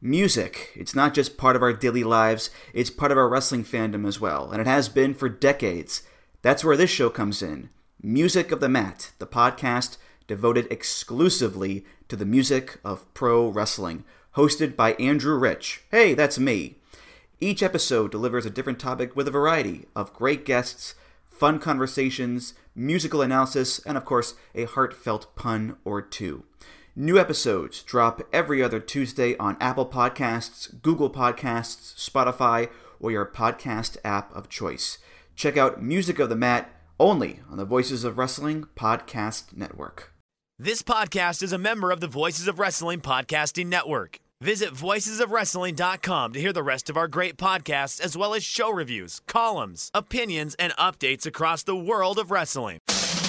Music. It's not just part of our daily lives, it's part of our wrestling fandom as well, and it has been for decades. That's where this show comes in. Music of the Mat, the podcast devoted exclusively to the music of pro wrestling, hosted by Andrew Rich. Hey, that's me. Each episode delivers a different topic with a variety of great guests, fun conversations, musical analysis, and of course, a heartfelt pun or two. New episodes drop every other Tuesday on Apple Podcasts, Google Podcasts, Spotify, or your podcast app of choice. Check out Music of the Mat only on the Voices of Wrestling Podcast Network. This podcast is a member of the Voices of Wrestling Podcasting Network. Visit voicesofwrestling.com to hear the rest of our great podcasts, as well as show reviews, columns, opinions, and updates across the world of wrestling.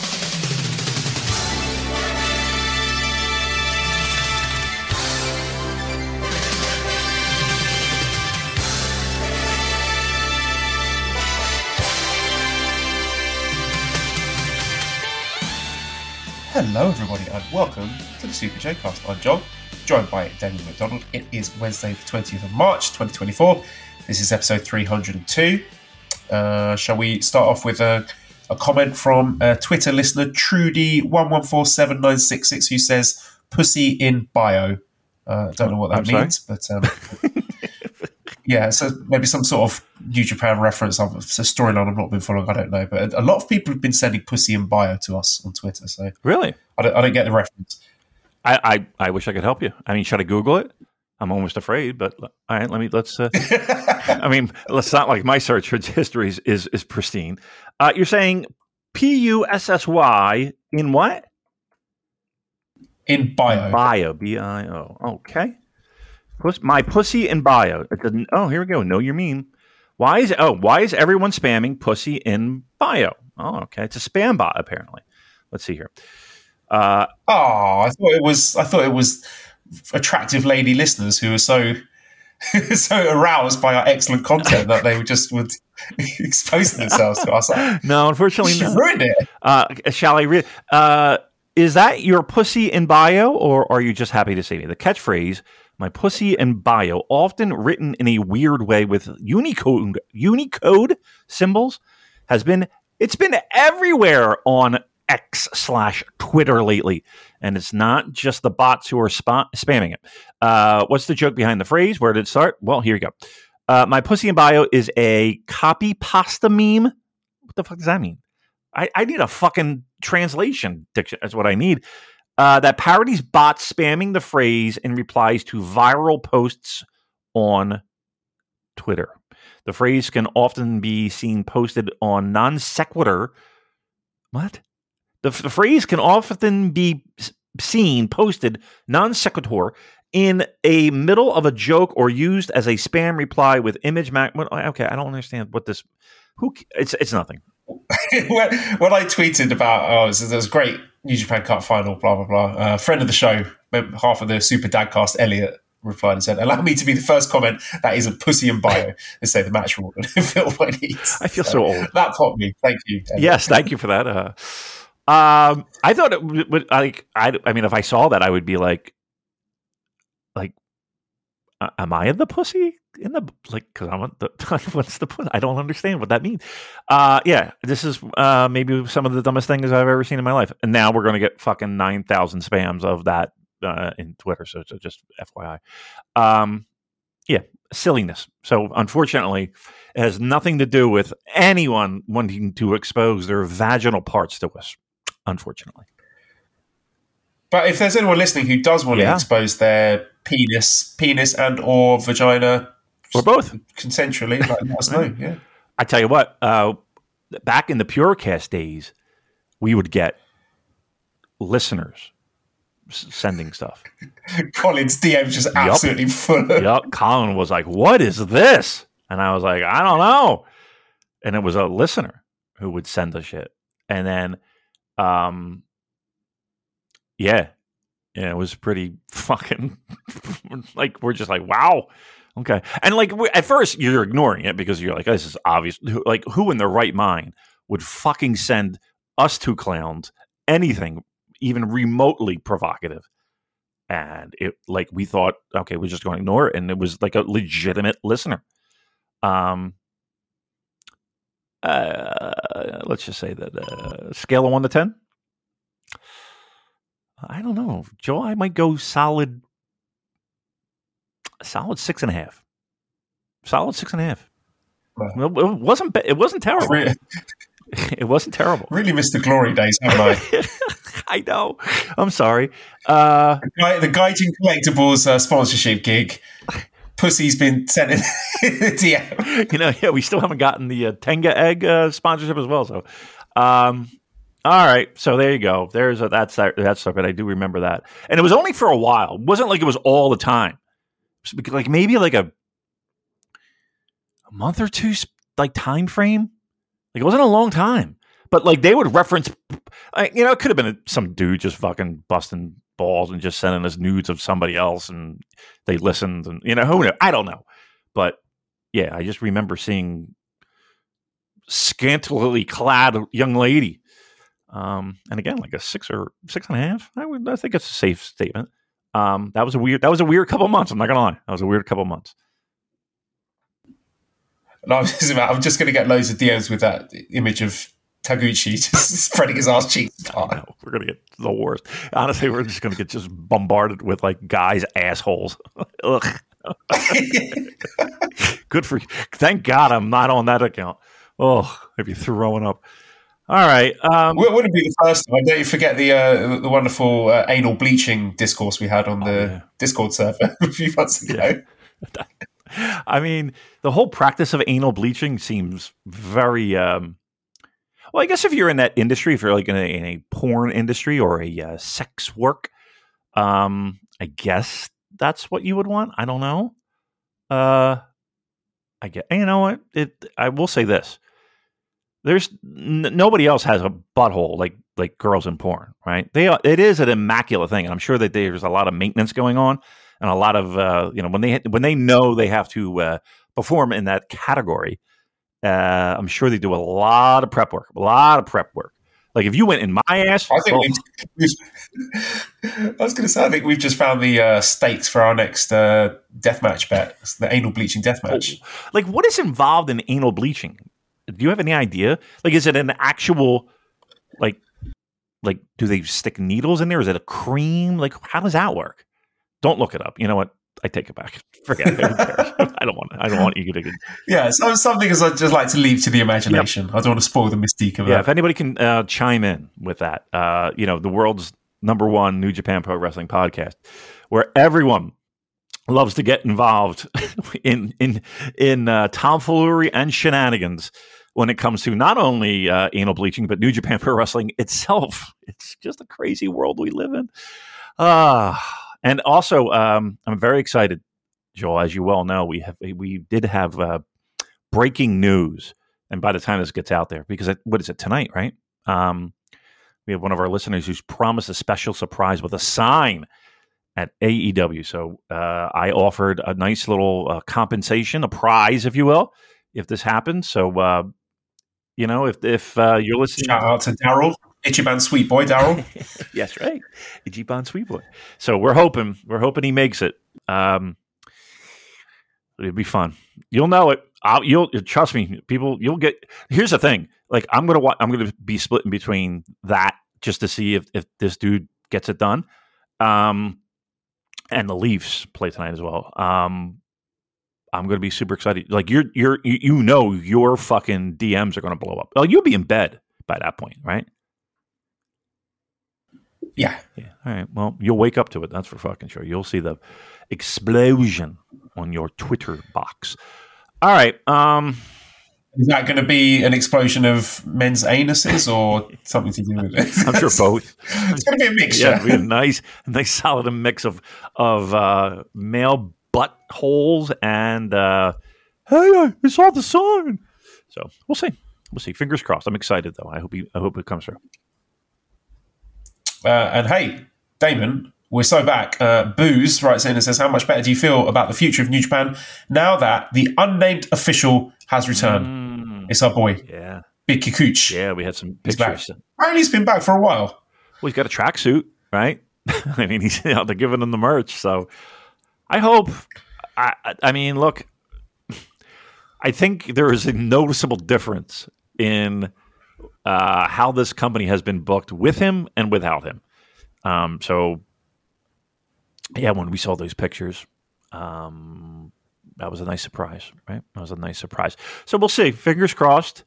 Hello everybody and welcome to the Super J-Cast. I'm John, joined by Daniel McDonald. It is Wednesday the 20th of March 2024. This is episode 302. Shall we start off with a comment from Twitter listener Trudy11479666 who says, pussy in bio. Don't know what that means, but yeah, so maybe some sort of New Japan reference. It's a storyline I've not been following, I don't know. But a lot of people have been sending pussy in bio to us on Twitter. So really? I don't get the reference. I wish I could help you. I mean, should I Google it? I'm almost afraid, but all right, let's I mean, let's not like my search history is pristine. You're saying PUSSY in what? In bio. Bio, BIO. Okay. My pussy in bio. Oh, here we go. Know your meme. Why is everyone spamming pussy in bio? Oh, okay. It's a spam bot apparently. Let's see here. I thought it was attractive lady listeners who were so aroused by our excellent content that they would expose themselves to us. No, unfortunately, you ruined it. Shall I read? Is that your pussy in bio, or are you just happy to see me? The catchphrase, my pussy in bio, often written in a weird way with Unicode symbols, it's been everywhere on X/Twitter lately. And it's not just the bots who are spamming it. What's the joke behind the phrase? Where did it start? Well, here you go. My pussy in bio is a copy pasta meme. What the fuck does that mean? I need a fucking translation diction. That's what I need. That parodies bots spamming the phrase in replies to viral posts on Twitter. The phrase can often be seen posted on non sequitur. What? The phrase can often be seen posted non sequitur in a middle of a joke or used as a spam reply with image. Okay, I don't understand what this. It's nothing. When I tweeted about, there's a great New Japan Cup final, blah, blah, blah. Friend of the show, half of the Super Dadcast, Elliot, replied and said, allow me to be the first comment that is a pussy in bio and say the match will fill my needs. I feel so old. That popped me. Thank you, Elliot. Yes, thank you for that. I thought it would, I mean, if I saw that, I would be like, am I the pussy in the, because I'm the, what's the pussy? I don't understand what that means. Yeah, this is maybe some of the dumbest things I've ever seen in my life. And now we're going to get fucking 9,000 spams of that in Twitter. So just FYI. Yeah, silliness. So unfortunately, it has nothing to do with anyone wanting to expose their vaginal parts to us, unfortunately. But if there's anyone listening who does want to expose their penis and or vagina, or both, consensually, let us know. Yeah, I tell you what. Back in the Purecast days, we would get listeners sending stuff. Colin's DM just absolutely full. Yep. Colin was like, "What is this?" And I was like, "I don't know." And it was a listener who would send the shit, and then, yeah, it was pretty fucking like, we're just like, wow. Okay. And like, at first you're ignoring it because you're like, this is obvious. Like, who in their right mind would fucking send us two clowns anything even remotely provocative? and it like we thought, okay, we're just going to ignore it, and it was like a legitimate listener. Let's just say that scale of 1 to 10. I don't know, Joe. I might go solid 6.5. Solid 6.5. Well, it wasn't. It wasn't terrible. It wasn't terrible. Really missed the glory days, haven't I? I know. I'm sorry. The Gaijin Collectibles sponsorship gig. Pussy's been sent in the DM. We still haven't gotten the Tenga Egg sponsorship as well. So, all right. So there you go. That's stuff. But I do remember that, and it was only for a while. It wasn't like it was all the time. Like maybe like a month or two, like time frame. Like it wasn't a long time, but like they would reference, it could have been some dude just fucking busting balls and just sending us nudes of somebody else, and they listened, and who knows? I don't know, but yeah, I just remember seeing scantily clad young lady, and again like a 6 or 6.5. I think it's a safe statement. That was a weird couple of months. I'm not gonna lie, that was a weird couple of months. No, I'm just going to get loads of DMs with that image of Taguchi just spreading his ass cheeks apart. We're going to get the worst. Honestly, we're just going to get just bombarded with like guys' assholes. Ugh. Good for you. Thank God I'm not on that account. Oh, I'd be throwing up. All right. Wouldn't be the first time. Don't you forget the wonderful anal bleaching discourse we had on the Discord server a few months ago. Yeah. I mean, the whole practice of anal bleaching seems very. Well, I guess if you're in that industry, if you're like in a porn industry or a sex work, I guess that's what you would want. I don't know. I get. You know what? I will say this: there's nobody else has a butthole like girls in porn, right? It is an immaculate thing, and I'm sure that there's a lot of maintenance going on. And a lot of when they know they have to perform in that category, I'm sure they do a lot of prep work. Like if you went in my ass, I think I was going to say, I think we've just found the stakes for our next deathmatch bet. It's the anal bleaching deathmatch. Like, what is involved in anal bleaching? Do you have any idea? Like, is it an actual like do they stick needles in there? Is it a cream? Like, how does that work? Don't look it up. You know what? I take it back. Forget it. I don't want you to. Yeah, so something is I just like to leave to the imagination. Yep. I don't want to spoil the mystique of that. Yeah, if anybody can chime in with that, the world's #1 New Japan Pro Wrestling podcast, where everyone loves to get involved in tomfoolery and shenanigans when it comes to not only anal bleaching but New Japan Pro Wrestling itself. It's just a crazy world we live in. And also, I'm very excited, Joel. As you well know, we did have breaking news, and by the time this gets out there, because what is it tonight, right? We have one of our listeners who's promised a special surprise with a sign at AEW. So I offered a nice little compensation, a prize, if you will, if this happens. So if you're listening, shout out to Daryl. Ichiban Sweet Boy, Daryl. Yes, right. Ichiban Sweet Boy. So we're hoping he makes it. It'll be fun. You'll know it. You'll trust me, people. You'll get. Here's the thing. Like I'm gonna be splitting between that just to see if this dude gets it done. And the Leafs play tonight as well. I'm gonna be super excited. Like your fucking DMs are gonna blow up. Like you'll be in bed by that point, right? Yeah. All right. Well, you'll wake up to it. That's for fucking sure. You'll see the explosion on your Twitter box. All right. Is that going to be an explosion of men's anuses or something to do with it? I'm sure both. It's going to be a mixture. Yeah, it'll be a nice solid mix of male buttholes and hey, I saw the sign. So we'll see. Fingers crossed. I'm excited though. I hope it comes through. And hey, Damon, we're so back. Booze writes in and says, how much better do you feel about the future of New Japan now that the unnamed official has returned? It's our boy. Yeah. Big Kikuchi. Yeah, we had some pictures. Apparently he's been back for a while. Well, he's got a tracksuit, right? I mean, they're giving him the merch, so I hope. I mean, look, I think there is a noticeable difference in how this company has been booked with him and without him. So, yeah, when we saw those pictures, that was a nice surprise, right? That was a nice surprise. So we'll see. Fingers crossed.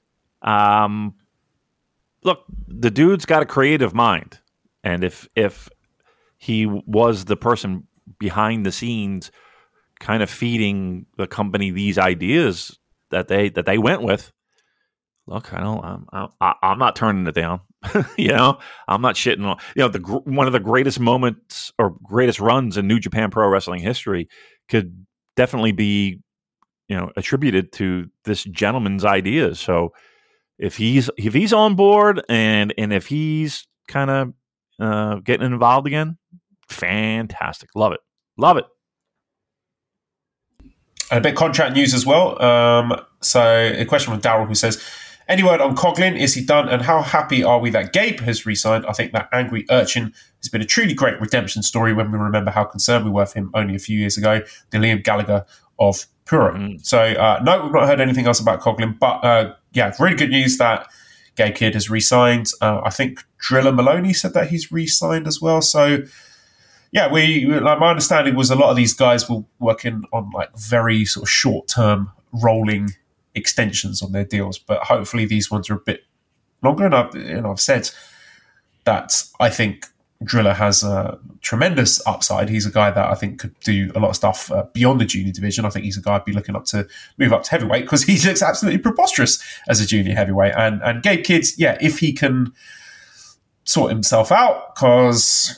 Look, the dude's got a creative mind, and if he was the person behind the scenes, kind of feeding the company these ideas that they went with, look, I'm not turning it down. I'm not shitting on. One of the greatest moments or greatest runs in New Japan Pro Wrestling history could definitely be, attributed to this gentleman's ideas. So if he's on board and if he's kind of getting involved again, fantastic, love it. A bit of contract news as well. So a question from Daryl who says, any word on Coughlin? Is he done? And how happy are we that Gabe has re-signed? I think that Angry Urchin has been a truly great redemption story when we remember how concerned we were for him only a few years ago. The Liam Gallagher of Puro. So, no, we've not heard anything else about Coughlin. But, really good news that Gabe Kidd has re-signed. I think Driller Maloney said that he's re-signed as well. So, yeah, my understanding was a lot of these guys were working on like very sort of short-term rolling extensions on their deals, but hopefully these ones are a bit longer. And I've said that I think Driller has a tremendous upside. He's a guy that I think could do a lot of stuff beyond the junior division. I think he's a guy I'd be looking up to move up to heavyweight because he looks absolutely preposterous as a junior heavyweight. And Gabe Kidd, if he can sort himself out, because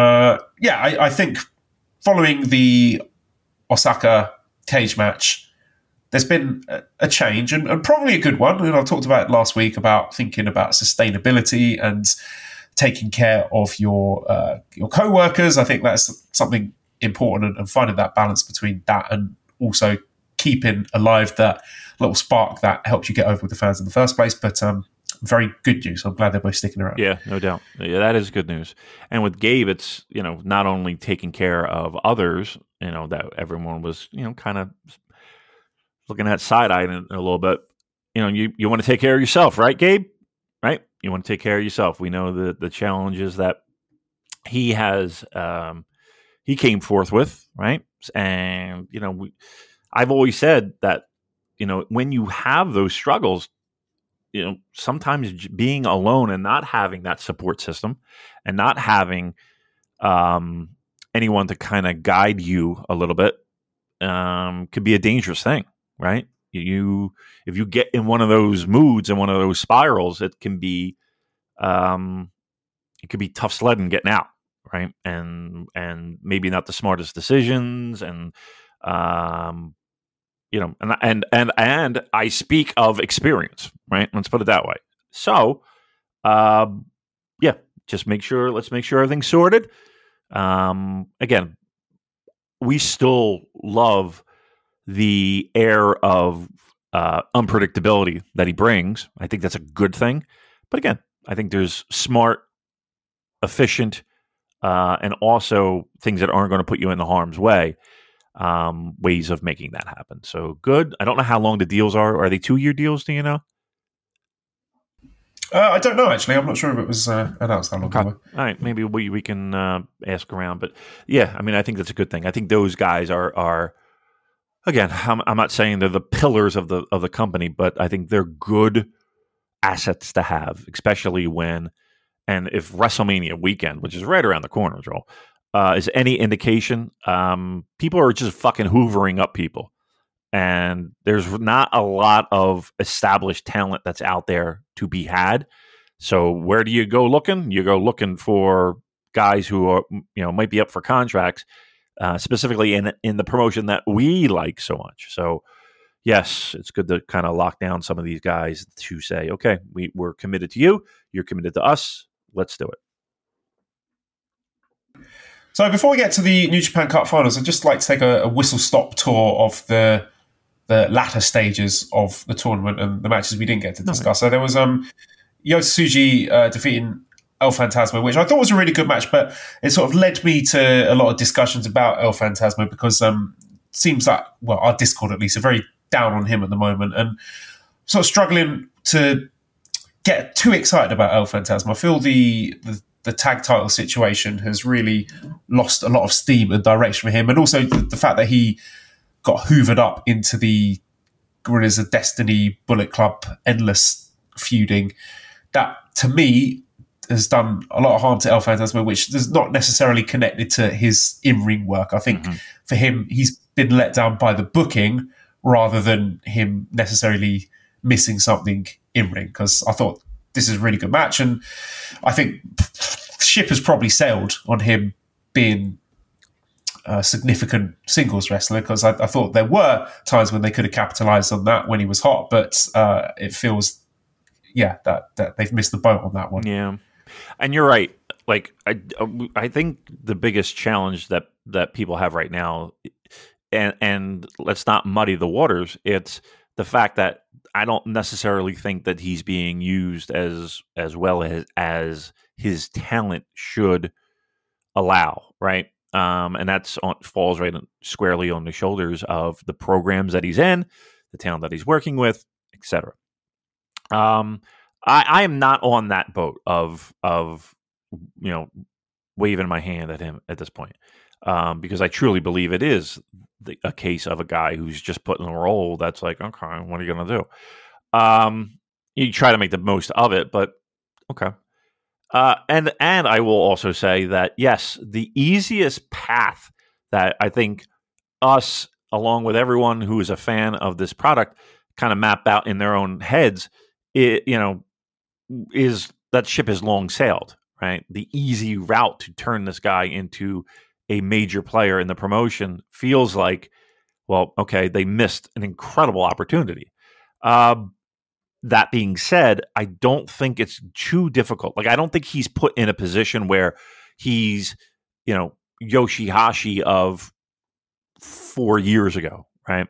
I think following the Osaka cage match, there's been a change and probably a good one. And I talked about it last week about thinking about sustainability and taking care of your co-workers. I think that's something important and finding that balance between that and also keeping alive that little spark that helps you get over with the fans in the first place. But very good news. I'm glad they're both sticking around. Yeah, no doubt. Yeah, that is good news. And with Gabe, it's, not only taking care of others, that everyone was, kind of looking at side-eyed a little bit. You want to take care of yourself, right, Gabe? Right? You want to take care of yourself. We know the challenges that he has, he came forth with, right? And, I've always said that, when you have those struggles, sometimes being alone and not having that support system and not having anyone to kind of guide you a little bit could be a dangerous thing, right? If you get in one of those moods and one of those spirals, it can be tough sledding getting out, right? And maybe not the smartest decisions, and and I speak of experience, right? Let's put it that way. So, let's make sure everything's sorted. Again, we still love the air of unpredictability that he brings. I think that's a good thing. But again, I think there's smart, efficient, and also things that aren't going to put you in the harm's way, ways of making that happen. So good. I don't know how long the deals are. Are they 2-year deals? Do you know? I don't know, actually. I'm not sure if it was announced how long ago. All right. Maybe we can ask around. But yeah, I mean, I think that's a good thing. I think those guys are again, I'm not saying they're the pillars of the company, but I think they're good assets to have, especially if WrestleMania weekend, which is right around the corner, Joel, is any indication, people are just fucking hoovering up people. And there's not a lot of established talent that's out there to be had. So where do you go looking? You go looking for guys who are, might be up for contracts, specifically in the promotion that we like so much. So yes, it's good to kind of lock down some of these guys to say, okay, we're committed to you. You're committed to us. Let's do it. So before we get to the New Japan Cup finals, I'd just like to take a whistle-stop tour of the latter stages of the tournament and the matches we didn't get to discuss. So there was Yota Tsuji defeating El Phantasmo, which I thought was a really good match, but it sort of led me to a lot of discussions about El Phantasmo because seems like, well, our Discord at least, are very down on him at the moment and sort of struggling to get too excited about El Phantasmo. I feel the tag title situation has really lost a lot of steam and direction for him, and also the fact that he got hoovered up into the Guerrillas of Destiny, Bullet Club, endless feuding. That, to me, has done a lot of harm to El Phantasmo, which is not necessarily connected to his in-ring work. I think for him, he's been let down by the booking rather than him necessarily missing something in-ring, because I thought this is a really good match, and I think ship has probably sailed on him being a significant singles wrestler, because I thought there were times when they could have capitalized on that when he was hot, but it feels that they've missed the boat on that one. Yeah, and you're right. Like I think the biggest challenge that people have right now, and let's not muddy the waters, it's the fact that I don't necessarily think that he's being used as well as his talent should allow, right? And that's falls right squarely on the shoulders of the programs that he's in, the talent that he's working with, etc. I am not on that boat of waving my hand at him at this point, because I truly believe it is a case of a guy who's just put in a role that's like, okay, what are you going to do? You try to make the most of it, but okay. And I will also say that, yes, the easiest path that I think us, along with everyone who is a fan of this product, kind of map out in their own heads, is that ship has long sailed, right? The easy route to turn this guy into a major player in the promotion feels like, well, okay, they missed an incredible opportunity. That being said, I don't think it's too difficult. Like, I don't think he's put in a position where he's, Yoshihashi of 4 years ago, right?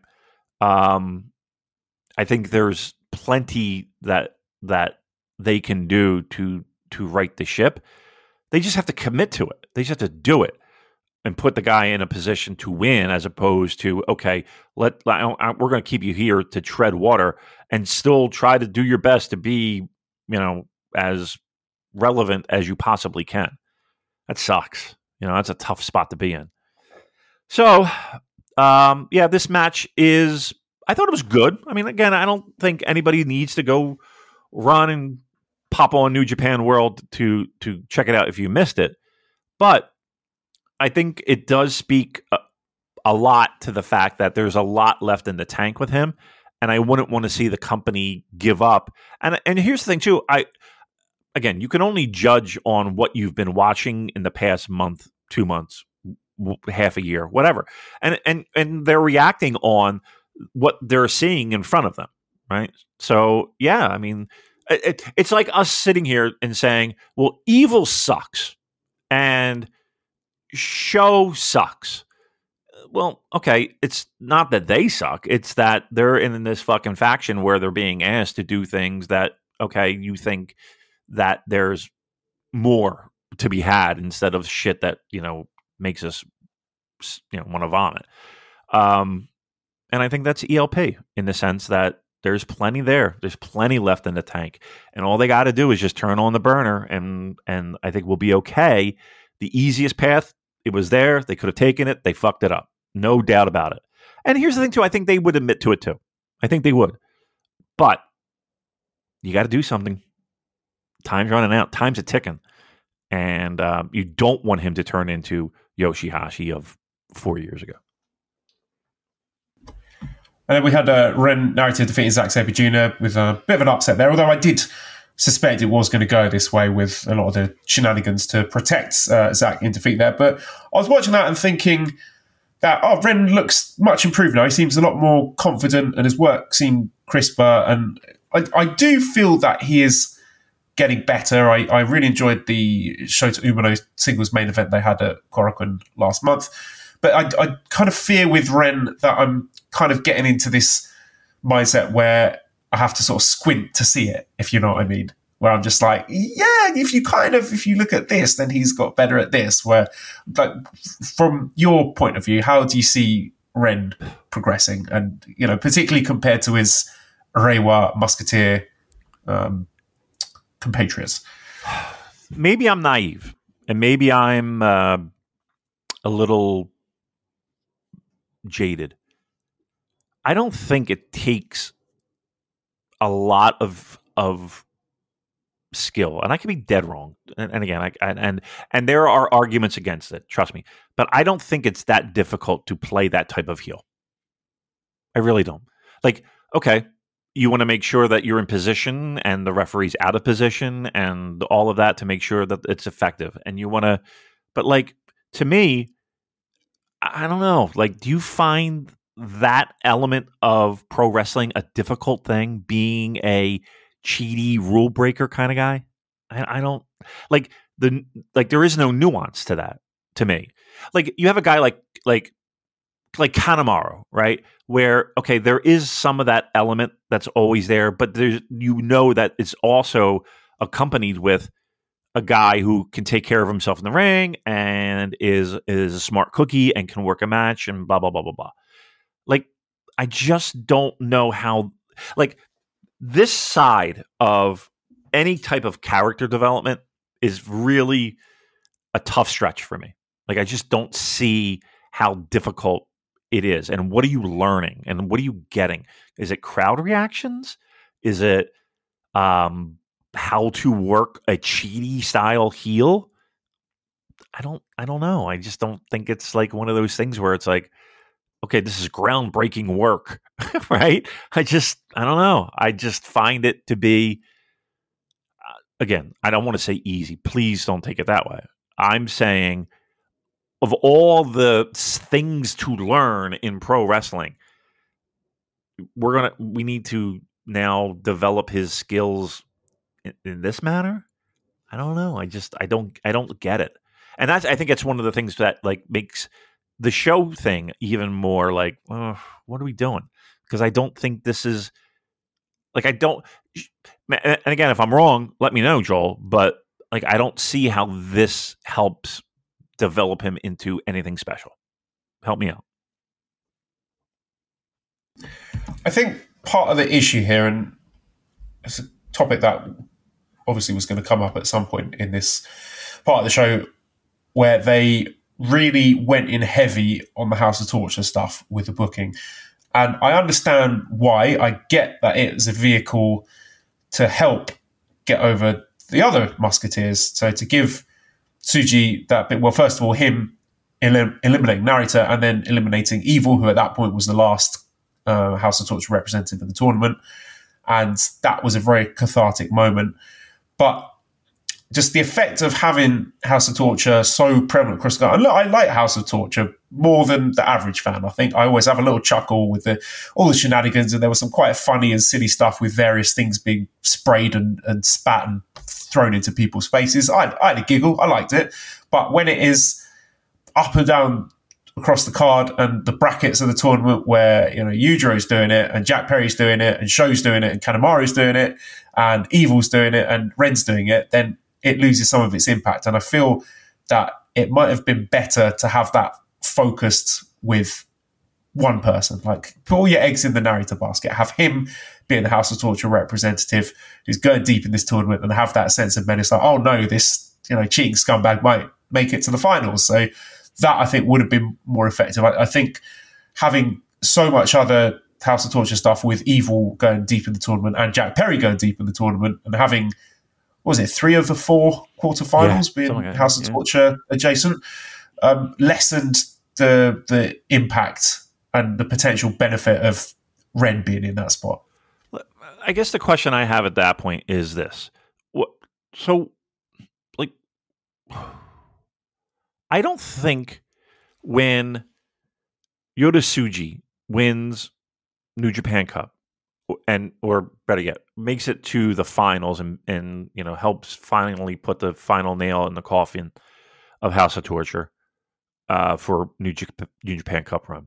I think there's plenty that they can do to right the ship. They just have to commit to it. They just have to do it and put the guy in a position to win, as opposed to, okay, we're going to keep you here to tread water and still try to do your best to be, as relevant as you possibly can. That sucks. That's a tough spot to be in. So, this match I thought it was good. I mean, again, I don't think anybody needs to go run and pop on New Japan World to check it out if you missed it. But I think it does speak a lot to the fact that there's a lot left in the tank with him, and I wouldn't want to see the company give up. And here's the thing too. You can only judge on what you've been watching in the past month, 2 months, half a year, whatever. And they're reacting on what they're seeing in front of them, right? So yeah, I mean, it's like us sitting here and saying, well, Evil sucks and Show sucks. Well, okay, it's not that they suck. It's that they're in this fucking faction where they're being asked to do things that, okay, you think that there's more to be had instead of shit that, makes us, want to vomit. And I think that's ELP in the sense that there's plenty there. There's plenty left in the tank. And all they got to do is just turn on the burner, and I think we'll be okay. The easiest path, it was there. They could have taken it. They fucked it up. No doubt about it. And here's the thing, too. I think they would admit to it, too. I think they would. But you got to do something. Time's running out. Time's a ticking. And you don't want him to turn into Yoshihashi of 4 years ago. And then we had Ren Narita defeating Zack Sabre Jr. with a bit of an upset there, although I did suspect it was going to go this way with a lot of the shenanigans to protect Zack in defeat there. But I was watching that and thinking that, Ren looks much improved now. He seems a lot more confident and his work seemed crisper. And I do feel that he is getting better. I really enjoyed the Shota Umino singles main event they had at Korakuen last month. But I kind of fear with Ren that I'm kind of getting into this mindset where I have to sort of squint to see it, if you know what I mean. where I'm just like, yeah, if you look at this, then he's got better at this. Where, like, from your point of view, how do you see Ren progressing? And, you know, particularly compared to his Reiwa Musketeer compatriots. Maybe I'm naive, and maybe I'm a little jaded. I don't think it takes a lot of skill, and I could be dead wrong. And again, and there are arguments against it. Trust me, but I don't think it's that difficult to play that type of heel. I really don't. Like, okay, you want to make sure that you're in position and the referee's out of position and all of that to make sure that it's effective. And you want to, but like, to me, I don't know. Like, do you find that element of pro wrestling a difficult thing, being a cheaty rule breaker kind of guy? I don't like there is no nuance to that to me. Like, you have a guy like Kanemaru, right? Where, okay, there is some of that element that's always there, but there's, you know, that it's also accompanied with a guy who can take care of himself in the ring and is a smart cookie and can work a match and blah, blah, blah, blah, blah. Like, I just don't know how, like, this side of any type of character development is really a tough stretch for me. Like, I just don't see how difficult it is. And what are you learning? And what are you getting? Is it crowd reactions? Is it how to work a cheaty style heel? I don't know. I just don't think it's like one of those things where it's like, okay, this is groundbreaking work, right? I don't know. I just find it to be, again, I don't want to say easy. Please don't take it that way. I'm saying, of all the things to learn in pro wrestling, we need to now develop his skills in this manner. I don't know. I don't get it. And I think it's one of the things that like makes the show thing even more like, what are we doing? Because I don't think this is like, and again, if I'm wrong, let me know, Joel, but like, I don't see how this helps develop him into anything special. Help me out. I think part of the issue here, and it's a topic that obviously was going to come up at some point in this part of the show, where they really went in heavy on the House of Torture stuff with the booking. And I understand why. I get that it's a vehicle to help get over the other Musketeers. So to give Tsuji that bit, well, first of all, him eliminating Narita and then eliminating Evil, who at that point was the last House of Torture representative in the tournament. And that was a very cathartic moment. But just the effect of having House of Torture so prevalent across the and look, I like House of Torture more than the average fan. I think I always have a little chuckle with all the shenanigans, and there was some quite funny and silly stuff with various things being sprayed and spat and thrown into people's faces. I had a giggle. I liked it. But when it is up and down across the card and the brackets of the tournament where, you know, Yujiro's doing it and Jack Perry's doing it and Sho's doing it and Kanemaru's doing it and Evil's doing it and Ren's doing it, then it loses some of its impact. And I feel that it might have been better to have that focused with one person. Like, put all your eggs in the Narita basket. Have him being the House of Torture representative who's going deep in this tournament and have that sense of menace. Like, oh no, this, you know, cheating scumbag might make it to the finals. So that, I think, would have been more effective. I think having so much other House of Torture stuff with Evil going deep in the tournament and Jack Perry going deep in the tournament and having, what was it, 3 of the 4 quarterfinals being like House of Torture adjacent, lessened the impact and the potential benefit of Ren being in that spot. I guess the question I have at that point is this. I don't think when Yota Tsuji wins New Japan Cup or better yet, makes it to the finals and you know, helps finally put the final nail in the coffin of House of Torture for New Japan Cup run.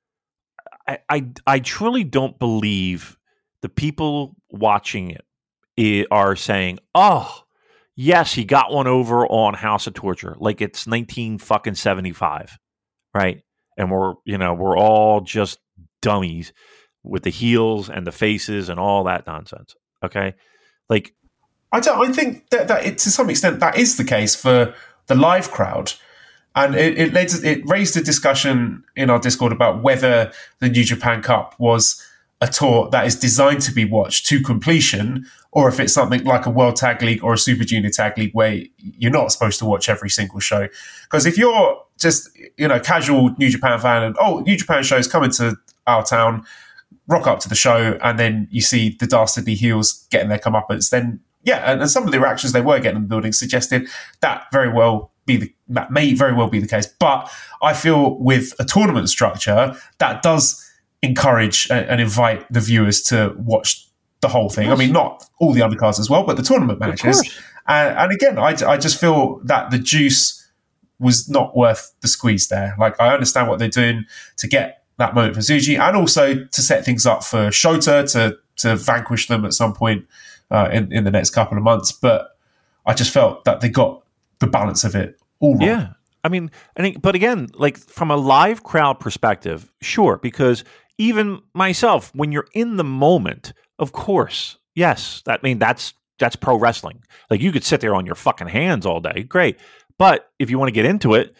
I truly don't believe the people watching it are saying, "Oh, yes, he got one over on House of Torture, like it's 1975, right?" And we're all just dummies with the heels and the faces and all that nonsense. Okay, like I think that to some extent that is the case for the live crowd. And it raised a discussion in our Discord about whether the New Japan Cup was a tour that is designed to be watched to completion, or if it's something like a World Tag League or a Super Junior Tag League where you're not supposed to watch every single show. Because if you're just, casual New Japan fan and, New Japan shows coming to our town, rock up to the show, and then you see the dastardly heels getting their comeuppance, then, yeah, and some of the reactions they were getting in the building suggested that that may very well be the case. But I feel with a tournament structure, that does encourage and invite the viewers to watch the whole thing. I mean, not all the undercards as well, but the tournament matches. And again, I just feel that the juice was not worth the squeeze there. Like, I understand what they're doing to get that moment for Tsuji, and also to set things up for Shota to vanquish them at some point in the next couple of months. But I just felt that they got the balance of it all wrong. Yeah. I mean, but again, like from a live crowd perspective, sure, because even myself, when you're in the moment, of course, yes, that's pro wrestling. Like, you could sit there on your fucking hands all day, great. But if you want to get into it,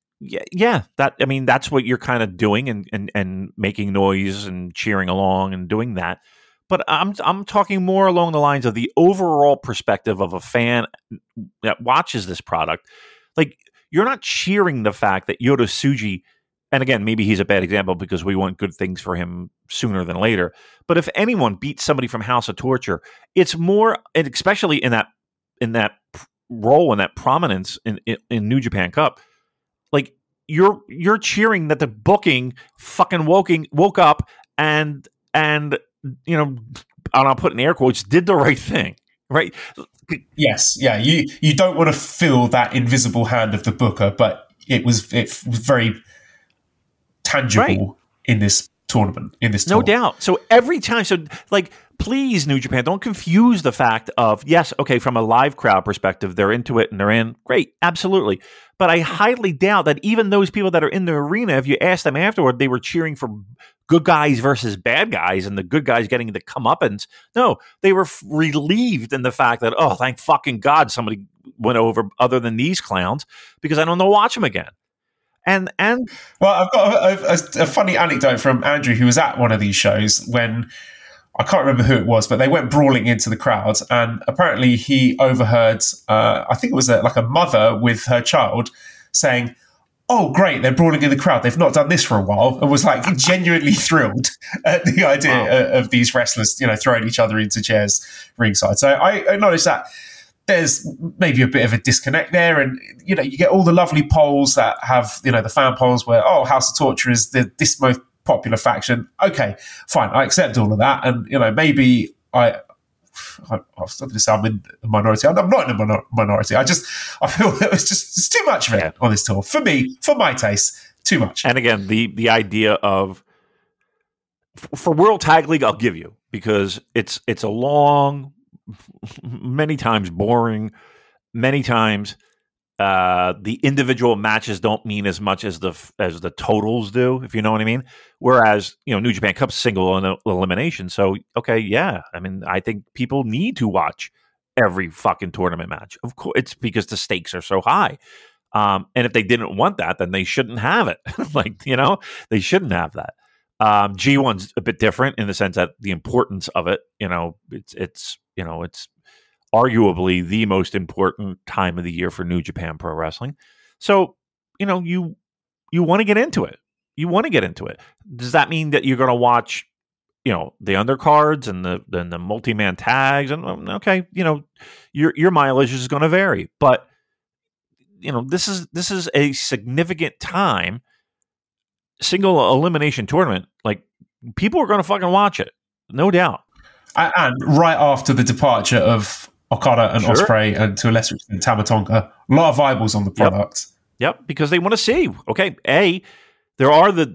that's what you're kind of doing and making noise and cheering along and doing that. But I'm talking more along the lines of the overall perspective of a fan that watches this product. Like, you're not cheering the fact that Yota Tsuji, and again, maybe he's a bad example because we want good things for him sooner than later. But if anyone beats somebody from House of Torture, it's more, and especially in that role and that prominence in New Japan Cup, like you're cheering that the booking fucking woke up and and I'll put in air quotes, did the right thing, right? Yes, yeah. You don't want to feel that invisible hand of the booker, but it was very tangible in this tournament. No doubt. So every time, please, New Japan, don't confuse the fact of, yes, okay, from a live crowd perspective, they're into it and they're in. Great, absolutely. But I highly doubt that even those people that are in the arena, if you ask them afterward, they were cheering for good guys versus bad guys and the good guys getting the comeuppance. No, they were relieved in the fact that, oh, thank fucking God somebody went over other than these clowns, because I don't know to watch them again. And well, I've got a funny anecdote from Andrew, who was at one of these shows when, I can't remember who it was, but they went brawling into the crowd, and apparently he overheard, I think it was a mother with her child saying, "Oh, great, they're brawling in the crowd. They've not done this for a while," and was genuinely thrilled at the idea of these wrestlers, throwing each other into chairs ringside. So I acknowledge that there's maybe a bit of a disconnect there, and you get all the lovely polls that have the fan polls where House of Torture is this most popular faction. Okay, fine, I accept all of that, and maybe I'm in the minority. I'm not in the minority. I feel that it's too much of it on this tour for me, for my taste, too much. And again, the idea of for World Tag League, I'll give you, because it's a long, many times boring, many times the individual matches don't mean as much as the totals do, if you know what I mean. Whereas New Japan Cup's single elimination. So okay, yeah, I mean, I think people need to watch every fucking tournament match. Of course, it's because the stakes are so high. And if they didn't want that, then they shouldn't have it. They shouldn't have that. G1's a bit different in the sense that the importance of it, it's arguably the most important time of the year for New Japan Pro Wrestling. So, you want to get into it. You want to get into it. Does that mean that you're going to watch, the undercards and the multi-man tags? And okay, your mileage is going to vary, but this is a significant time. Single elimination tournament. Like, people are going to fucking watch it, no doubt. And right after the departure of Okada and Ospreay, and to a lesser extent Tama Tonga, a lot of eyeballs on the product. Yep, because they want to see. Okay, there are the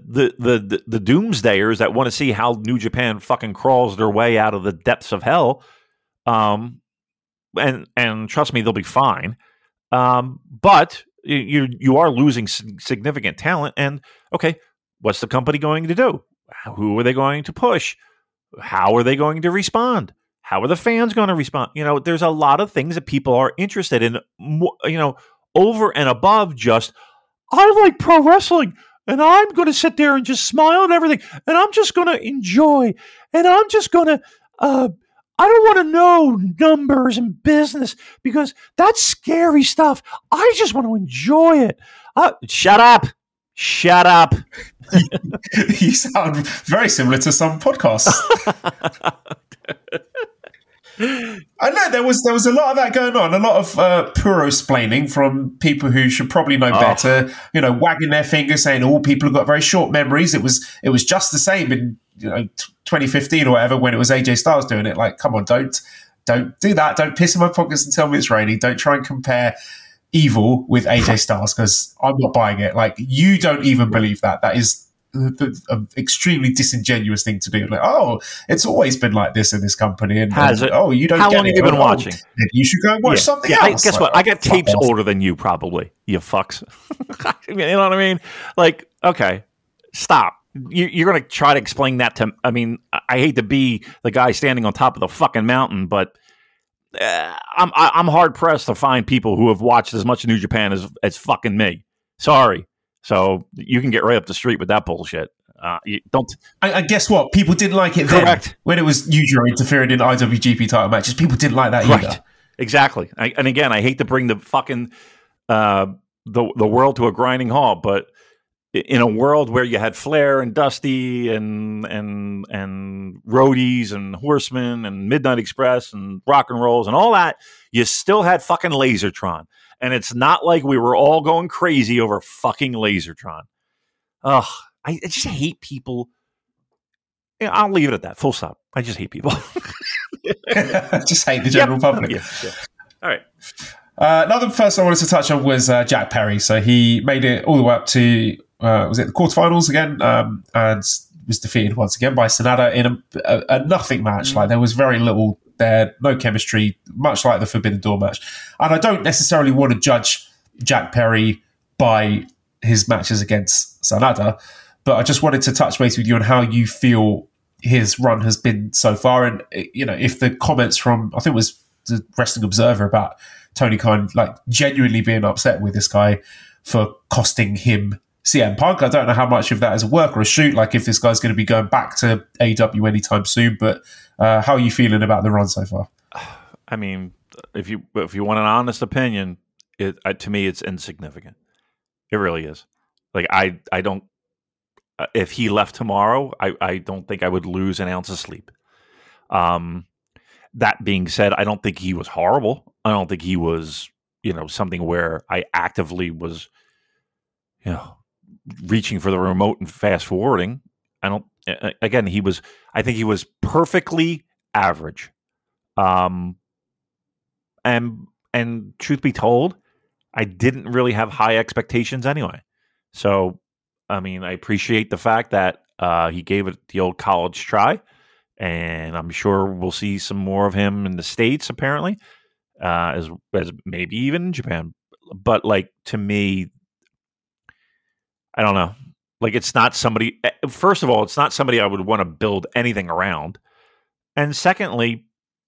doomsdayers that want to see how New Japan fucking crawls their way out of the depths of hell. And trust me, they'll be fine. But you are losing significant talent. And okay, what's the company going to do? Who are they going to push? How are they going to respond? How are the fans going to respond? There's a lot of things that people are interested in, over and above just, I like pro wrestling and I'm going to sit there and just smile at everything and I'm just going to enjoy and I'm just going to, I don't want to know numbers and business because that's scary stuff. I just want to enjoy it. Shut up. Shut up. You sound very similar to some podcasts. I know there was a lot of that going on, a lot of puro-splaining from people who should probably know better, wagging their fingers saying all people have got very short memories. It was just the same in 2015 or whatever when it was AJ Styles doing it. Like, come on, don't do that. Don't piss in my pockets and tell me it's raining. Don't try and compare Evil with AJ Styles because I'm not buying it. Like, you don't even believe that. That is an extremely disingenuous thing to do. Like, it's always been like this in this company. And has it? You don't How get long it. Have you been watching? You should go and watch something else. Guess what? I got tapes older than you, probably. You fucks. You know what I mean? Like, okay, stop. You're going to try to explain that to. I mean, I hate to be the guy standing on top of the fucking mountain, but I'm hard pressed to find people who have watched as much New Japan as fucking me. Sorry. So you can get right up the street with that bullshit. You don't. I guess what? People didn't like it then. Correct. When it was Yujiro interfering in IWGP title matches, people didn't like that either. Right. Exactly. And again, I hate to bring the fucking the world to a grinding halt, but in a world where you had Flair and Dusty and Roadies and Horsemen and Midnight Express and Rock and Rolls and all that, you still had fucking Lasertron. And it's not like we were all going crazy over fucking Lasertron. Ugh, I just hate people. I'll leave it at that. Full stop. I just hate people. Just hate the general public. Yeah. All right. Another person I wanted to touch on was Jack Perry. So he made it all the way up to, was it the quarterfinals again? And was defeated once again by Sanada in a nothing match. Like, there was very little there, no chemistry, much like the Forbidden Door match. And I don't necessarily want to judge Jack Perry by his matches against Sanada, but I just wanted to touch base with you on how you feel his run has been so far. And, if the comments from, I think it was the Wrestling Observer about Tony Khan, like, genuinely being upset with this guy for costing him CM Punk. I don't know how much of that is a work or a shoot, like if this guy's going to be going back to AEW anytime soon, but how are you feeling about the run so far? I mean, if you want an honest opinion, to me, it's insignificant. It really is. Like, I don't, if he left tomorrow, I don't think I would lose an ounce of sleep. That being said, I don't think he was horrible. I don't think he was, something where I actively was, reaching for the remote and fast forwarding. I think he was perfectly average. And truth be told, I didn't really have high expectations anyway. So, I mean, I appreciate the fact that he gave it the old college try, and I'm sure we'll see some more of him in the States, apparently, as maybe even in Japan. But, like, to me, I don't know. Like, it's not somebody. First of all, it's not somebody I would want to build anything around, and secondly,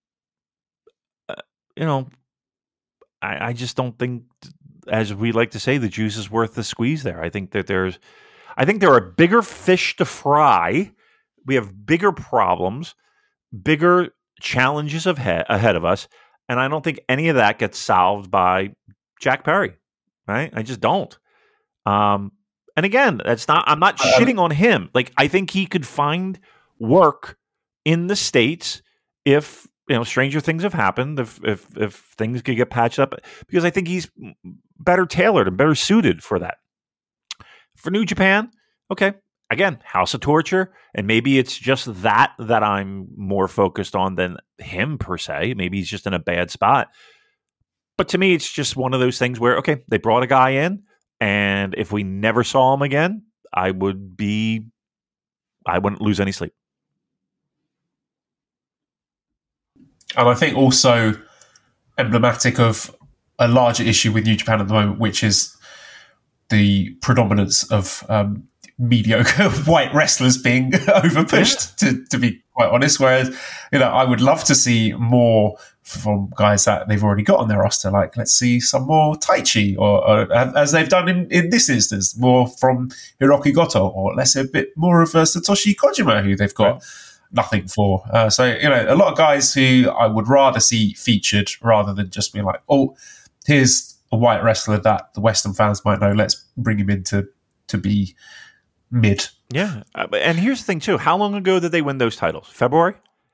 I just don't think, as we like to say, the juice is worth the squeeze there. I think that there are bigger fish to fry. We have bigger problems, bigger challenges ahead of us, and I don't think any of that gets solved by Jack Perry. Right? I just don't. And again, I'm not shitting on him. Like, I think he could find work in the States if, stranger things have happened, if things could get patched up, because I think he's better tailored and better suited for that. For New Japan, okay, again, House of Torture, and maybe it's just that I'm more focused on than him per se. Maybe he's just in a bad spot. But to me, it's just one of those things where, okay, they brought a guy in, and if we never saw him again, I wouldn't lose any sleep. And I think also emblematic of a larger issue with New Japan at the moment, which is the predominance of mediocre white wrestlers being overpushed, to be quite honest. Whereas, I would love to see more from guys that they've already got on their roster. Like, let's see some more Taichi, or as they've done in this instance, more from Hiroki Goto, or let's say a bit more of Satoshi Kojima, who they've got nothing for. So, a lot of guys who I would rather see featured rather than just being like, oh, here's a white wrestler that the Western fans might know. Let's bring him in to be mid. Yeah. And here's the thing, too. How long ago did they win those titles? February?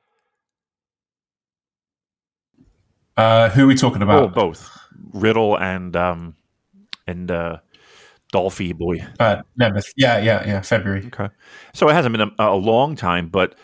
Who are we talking about? Oh, both. Riddle and Dolphy boy. Nemeth. Yeah. February. Okay. So it hasn't been a long time, but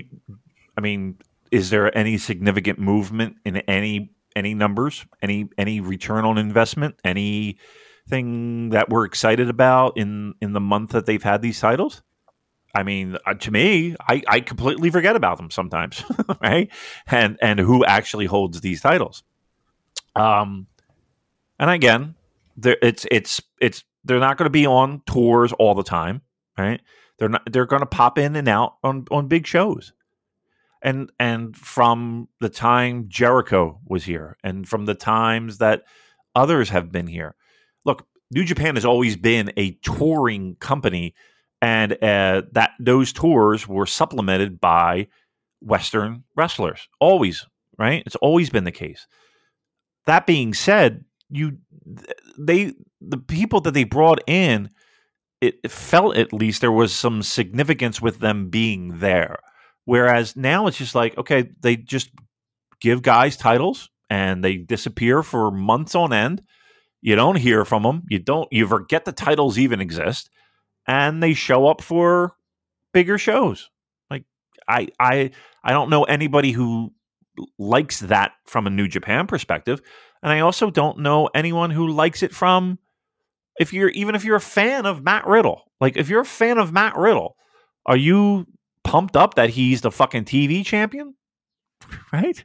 is there any significant movement in any numbers, any return on investment, anything that we're excited about in the month that they've had these titles? I mean, to me, I completely forget about them sometimes, right? And who actually holds these titles? And again, they're not going to be on tours all the time, right? They're going to pop in and out on big shows. And from the time Jericho was here, and from the times that others have been here, look, New Japan has always been a touring company, and that those tours were supplemented by Western wrestlers. Always, right? It's always been the case. That being said, the people that they brought in, it felt at least there was some significance with them being there. Whereas now it's just like, okay, they just give guys titles and they disappear for months on end. You don't hear from them. You forget the titles even exist, and they show up for bigger shows. Like I don't know anybody who likes that from a New Japan perspective, and I also don't know anyone who likes it from if you're a fan of Matt Riddle. Like, if you're a fan of Matt Riddle, are you pumped up that he's the fucking TV champion? Right?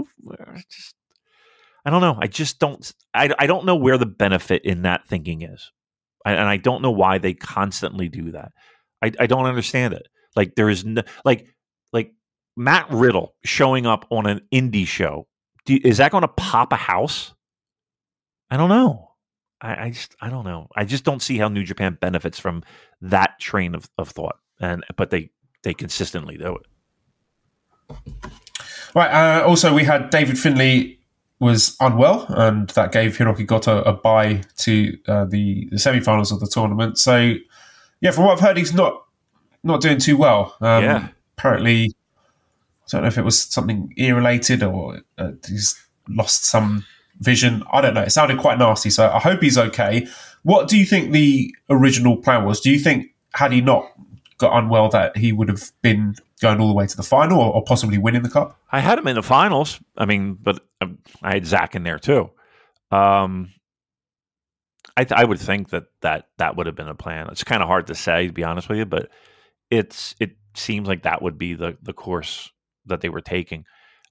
I don't know. I don't know where the benefit in that thinking is. And I don't know why they constantly do that. I don't understand it. Like, there is no, like Matt Riddle showing up on an indie show. Is that going to pop a house? I don't know. I don't know. I just don't see how New Japan benefits from that train of thought. But they consistently do it. Right. Also, we had David Finlay was unwell, and that gave Hiroki Goto a bye to the semi-finals of the tournament. So, yeah, from what I've heard, he's not doing too well. Apparently, I don't know if it was something ear-related or he's lost some vision. I don't know. It sounded quite nasty, so I hope he's okay. What do you think the original plan was? Do you think, had he not got unwell, that he would have been going all the way to the final or possibly winning the cup? I had him in the finals. I mean, but I had Zach in there too. I would think that would have been a plan. It's kind of hard to say, to be honest with you, but it seems like that would be the course that they were taking.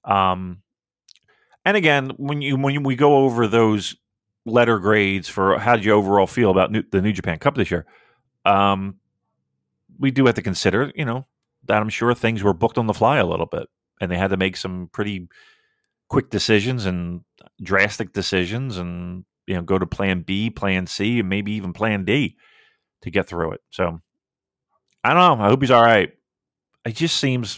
And again, when we go over those letter grades for how did you overall feel about the New Japan Cup this year, we do have to consider, that I'm sure things were booked on the fly a little bit, and they had to make some pretty quick decisions and drastic decisions, and go to Plan B, Plan C, and maybe even Plan D to get through it. So I don't know. I hope he's all right. It just seems,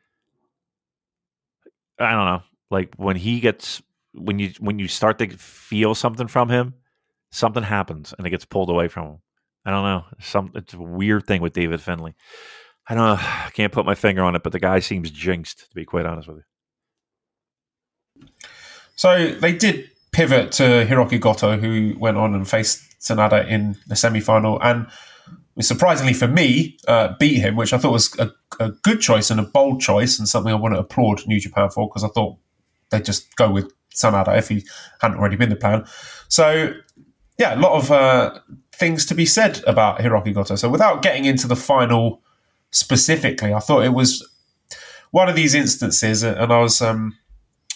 I don't know. Like, when you start to feel something from him, something happens and it gets pulled away from him. I don't know. It's a weird thing with David Finlay. I don't know. I can't put my finger on it, but the guy seems jinxed, to be quite honest with you. So they did pivot to Hiroki Goto, who went on and faced Sanada in the semi-final, and surprisingly for me, beat him, which I thought was a good choice and a bold choice, and something I want to applaud New Japan for, because I thought they'd just go with Sanada if he hadn't already been the plan. So, yeah, a lot of things to be said about Hiroki Goto. So without getting into the final specifically, I thought it was one of these instances, and I was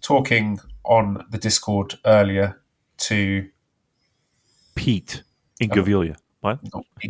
talking on the Discord earlier to Pete in Gavilia. What?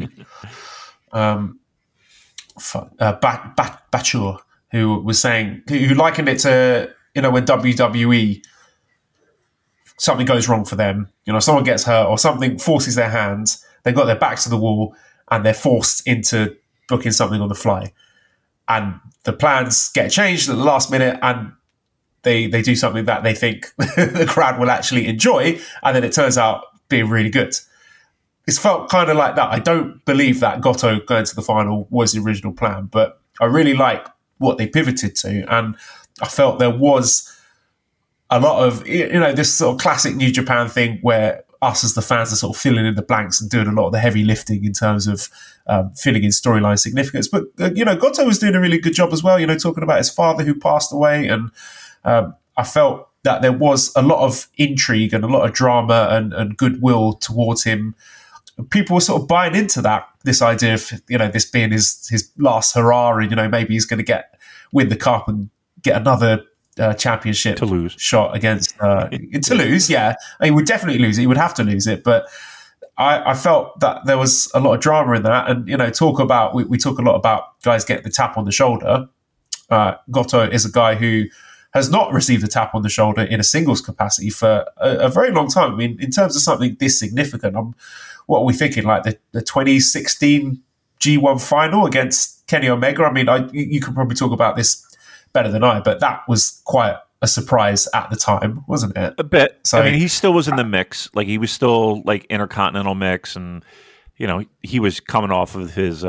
Batur, who was saying, who likened it to, when WWE, something goes wrong for them, someone gets hurt or something forces their hands, they've got their backs to the wall and they're forced into booking something on the fly. And the plans get changed at the last minute and they do something that they think the crowd will actually enjoy, and then it turns out being really good. It's felt kind of like that. I don't believe that Goto going to the final was the original plan, but I really like what they pivoted to. And I felt there was a lot of, this sort of classic New Japan thing where us as the fans are sort of filling in the blanks and doing a lot of the heavy lifting in terms of filling in storyline significance. But, Goto was doing a really good job as well, talking about his father who passed away. And I felt that there was a lot of intrigue and a lot of drama and goodwill towards him. People were sort of buying into that, this idea of, this being his last hurrah and, maybe he's going to win the cup and get another championship shot against to lose. Yeah, he would definitely lose it. He would have to lose it. But I felt that there was a lot of drama in that. And, we talk a lot about guys getting the tap on the shoulder. Goto is a guy who has not received a tap on the shoulder in a singles capacity for a very long time. I mean, in terms of something this significant, what are we thinking? Like the 2016 G1 final against Kenny Omega? I mean, you could probably talk about this better than I, but that was quite a surprise at the time, wasn't it? A bit. So, I mean, he still was in the mix. Like, he was still, like, Intercontinental mix, and, he was coming off of his,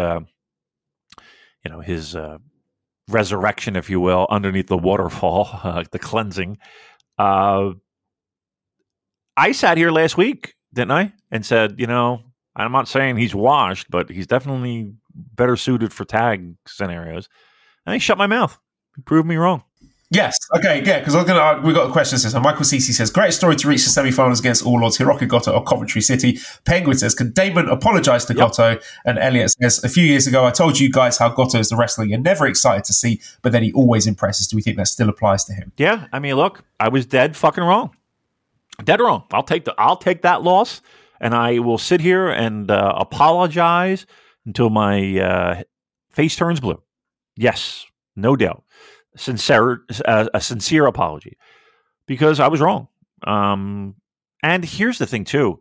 his resurrection, if you will, underneath the waterfall, the cleansing. I sat here last week, didn't I? And said, I'm not saying he's washed, but he's definitely better suited for tag scenarios. And he shut my mouth. He proved me wrong. Yes. Okay. Yeah. Because we got a question. So Michael Cece says, great story to reach the semi-finals against All Odds. Hiroki Goto of Coventry City. Penguin says, can Damon apologise to Goto? And Elliot says, a few years ago, I told you guys how Goto is the wrestler you're never excited to see, but then he always impresses. Do we think that still applies to him? Yeah. I mean, look, I was dead fucking wrong. Dead wrong. I'll take that loss, and I will sit here and apologize until my face turns blue. Yes, no doubt. A sincere apology, because I was wrong. And here's the thing too.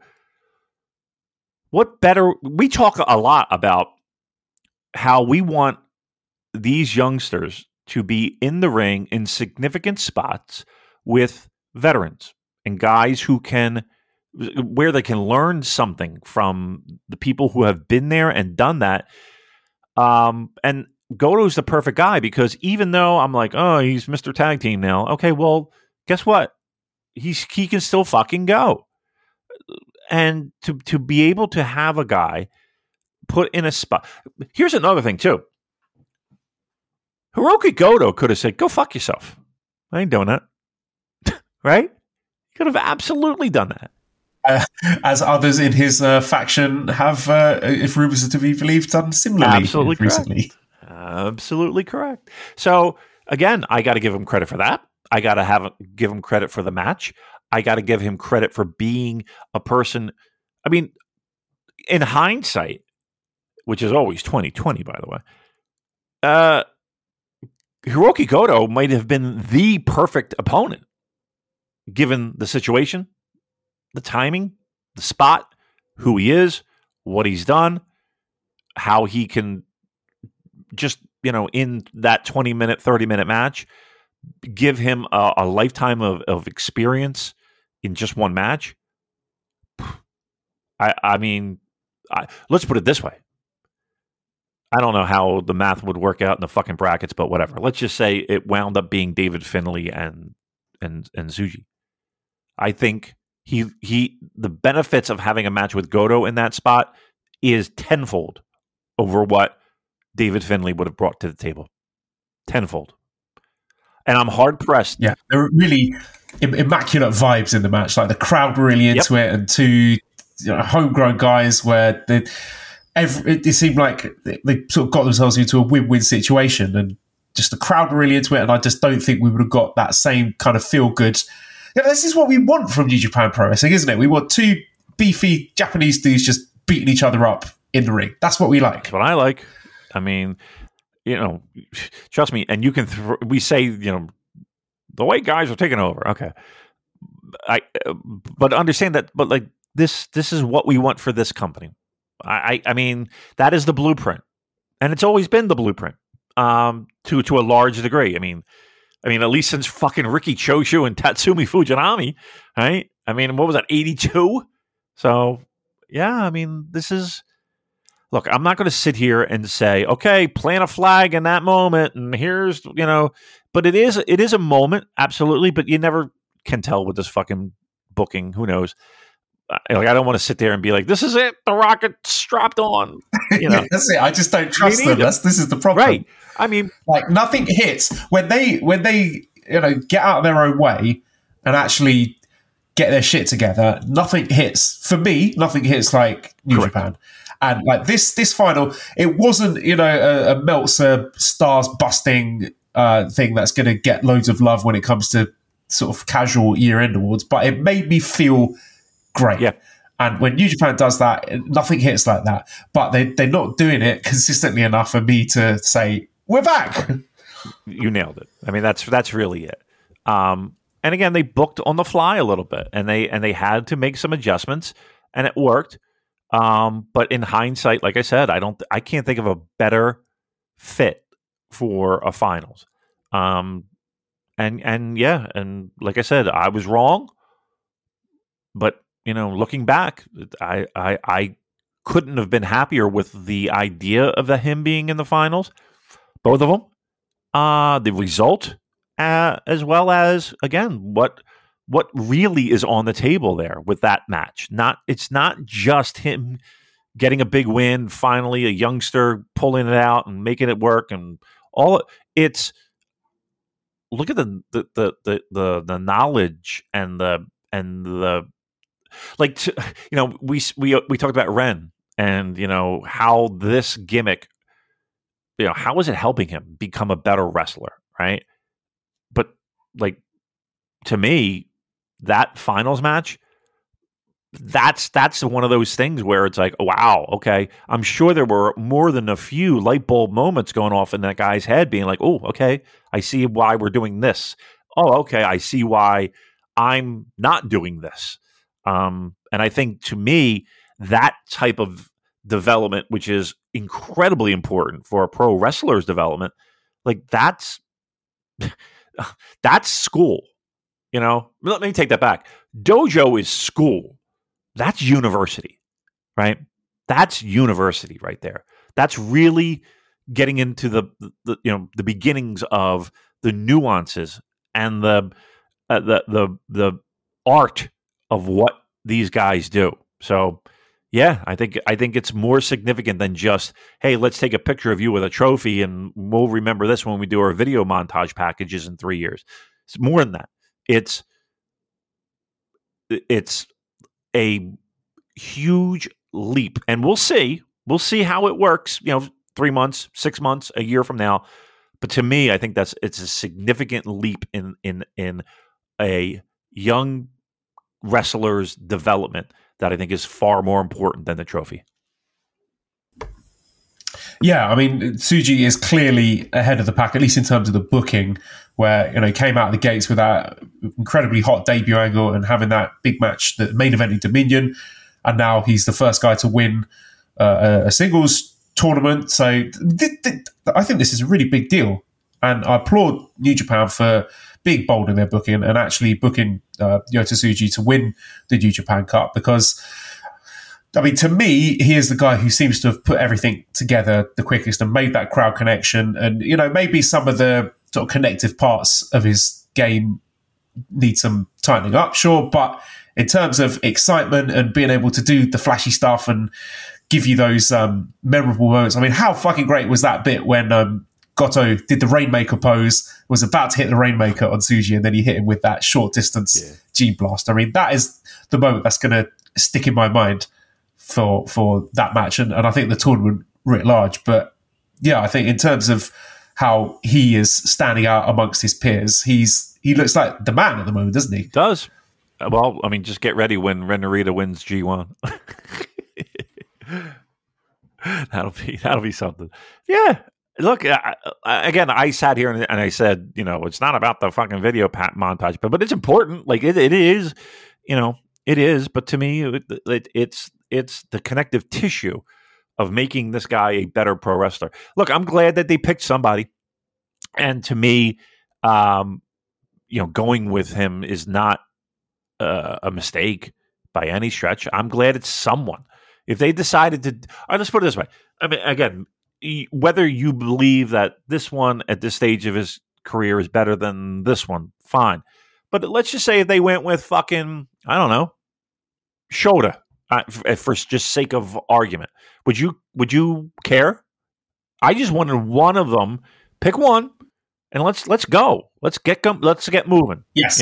We talk a lot about how we want these youngsters to be in the ring in significant spots with veterans and guys where they can learn something from the people who have been there and done that. And Goto's the perfect guy, because even though I'm like, oh, he's Mr. Tag Team now. Okay, well, guess what? He can still fucking go. And to be able to have a guy put in a spot. Here's another thing too. Hiroki Goto could have said, go fuck yourself. I ain't doing that. Right? He could have absolutely done that. As others in his faction have, if rumors are to be believed, done similarly recently. Absolutely correct. So, again, I got to give him credit for that. I got to give him credit for the match. I got to give him credit for being a person. I mean, in hindsight, which is always 20/20, by the way, Hiroki Goto might have been the perfect opponent, given the situation, the timing, the spot, who he is, what he's done, how he can just, in that 20-minute, 30-minute match, give him a lifetime of experience in just one match. I mean, let's put it this way. I don't know how the math would work out in the fucking brackets, but whatever. Let's just say it wound up being David Finlay and Tsuji. I think the benefits of having a match with Goto in that spot is tenfold over what David Finlay would have brought to the table. Tenfold. And I'm hard pressed. Yeah, there were really immaculate vibes in the match. Like, the crowd were really into it, and two homegrown guys where it seemed like they sort of got themselves into a win-win situation, and just the crowd were really into it, and I just don't think we would have got that same kind of feel good. This is what we want from New Japan Pro Wrestling, isn't it? We want two beefy Japanese dudes just beating each other up in the ring. That's what we like. That's what I like. I mean, trust me. And you can. We say, the white guys are taking over. Okay, but understand that. But like this is what we want for this company. I mean, that is the blueprint, and it's always been the blueprint. To a large degree. I mean, at least since fucking Riki Choshu and Tatsumi Fujinami, right? I mean, what was that, 82? So, yeah, I mean, this is... Look, I'm not going to sit here and say, okay, plant a flag in that moment, and here's, But it is a moment, absolutely, but you never can tell with this fucking booking. Who knows? I don't want to sit there and be like, this is it, the rocket strapped on. That's it. I just don't trust them. This is the problem. Right. I mean, like nothing hits when they get out of their own way and actually get their shit together. Nothing hits for me. Nothing hits like New Japan. And like this final, it wasn't a Meltzer stars busting thing that's going to get loads of love when it comes to sort of casual year end awards, but it made me feel great. Yeah. And when New Japan does that, nothing hits like that. But they're not doing it consistently enough for me to say, we're back. You nailed it. I mean, that's really it. And again, they booked on the fly a little bit, and they had to make some adjustments, and it worked. But in hindsight, like I said, I can't think of a better fit for a finals. And like I said, I was wrong, but looking back, I couldn't have been happier with the idea of him being in the finals, both of them, the result, as well as again what really is on the table there with that match. It's not just him getting a big win, finally a youngster pulling it out and making it work, and all. It's look at the knowledge and the. Like, we talked about Ren and, how this gimmick, how is it helping him become a better wrestler, right? But, like, to me, that finals match, that's one of those things where it's like, wow, okay, I'm sure there were more than a few light bulb moments going off in that guy's head being like, oh, okay, I see why we're doing this. Oh, okay, I see why I'm not doing this. And I think, to me, that type of development, which is incredibly important for a pro wrestler's development, like that's school. Let me take that back. Dojo is school. That's university, right? That's university right there. That's really getting into the beginnings of the nuances and the art of what these guys do. So, yeah, I think it's more significant than just, hey, let's take a picture of you with a trophy and we'll remember this when we do our video montage packages in 3 years. It's more than that. It's a huge leap, and we'll see how it works. 3 months, 6 months, a year from now. But to me, I think it's a significant leap in a young wrestler's development that I think is far more important than the trophy. Yeah, I mean, Tsuji is clearly ahead of the pack, at least in terms of the booking, where he came out of the gates with that incredibly hot debut angle and having that big match, the main event in Dominion, and now he's the first guy to win a singles tournament. So I think this is a really big deal, and I applaud New Japan for being bold in their booking and actually booking Yota Tsuji to win the New Japan Cup, because I mean, to me, he is the guy who seems to have put everything together the quickest and made that crowd connection. And, maybe some of the sort of connective parts of his game need some tightening up, sure. But in terms of excitement and being able to do the flashy stuff and give you those memorable moments, I mean, how fucking great was that bit when Goto did the Rainmaker pose, was about to hit the Rainmaker on Tsuji, and then he hit him with that short distance G-blast. I mean, that is the moment that's going to stick in my mind for that match, and I think the tournament writ large. But yeah, I think in terms of how he is standing out amongst his peers. He looks like the man at the moment, doesn't he? Does. Well, I mean, just get ready when Ren Narita wins G1. that'll be something. Yeah. Look, again, I sat here and I said, it's not about the fucking video montage, but it's important. Like it is, it is. But to me, it's the connective tissue of making this guy a better pro wrestler. Look, I'm glad that they picked somebody, and to me, going with him is not a mistake by any stretch. I'm glad it's someone. If they decided to, all right, let's put it this way. I mean, again, whether you believe that this one at this stage of his career is better than this one, fine. But let's just say if they went with fucking, I don't know, Shota, for just sake of argument, would you care? I just wanted one of them. Pick one, and let's go. Let's get moving. Yes,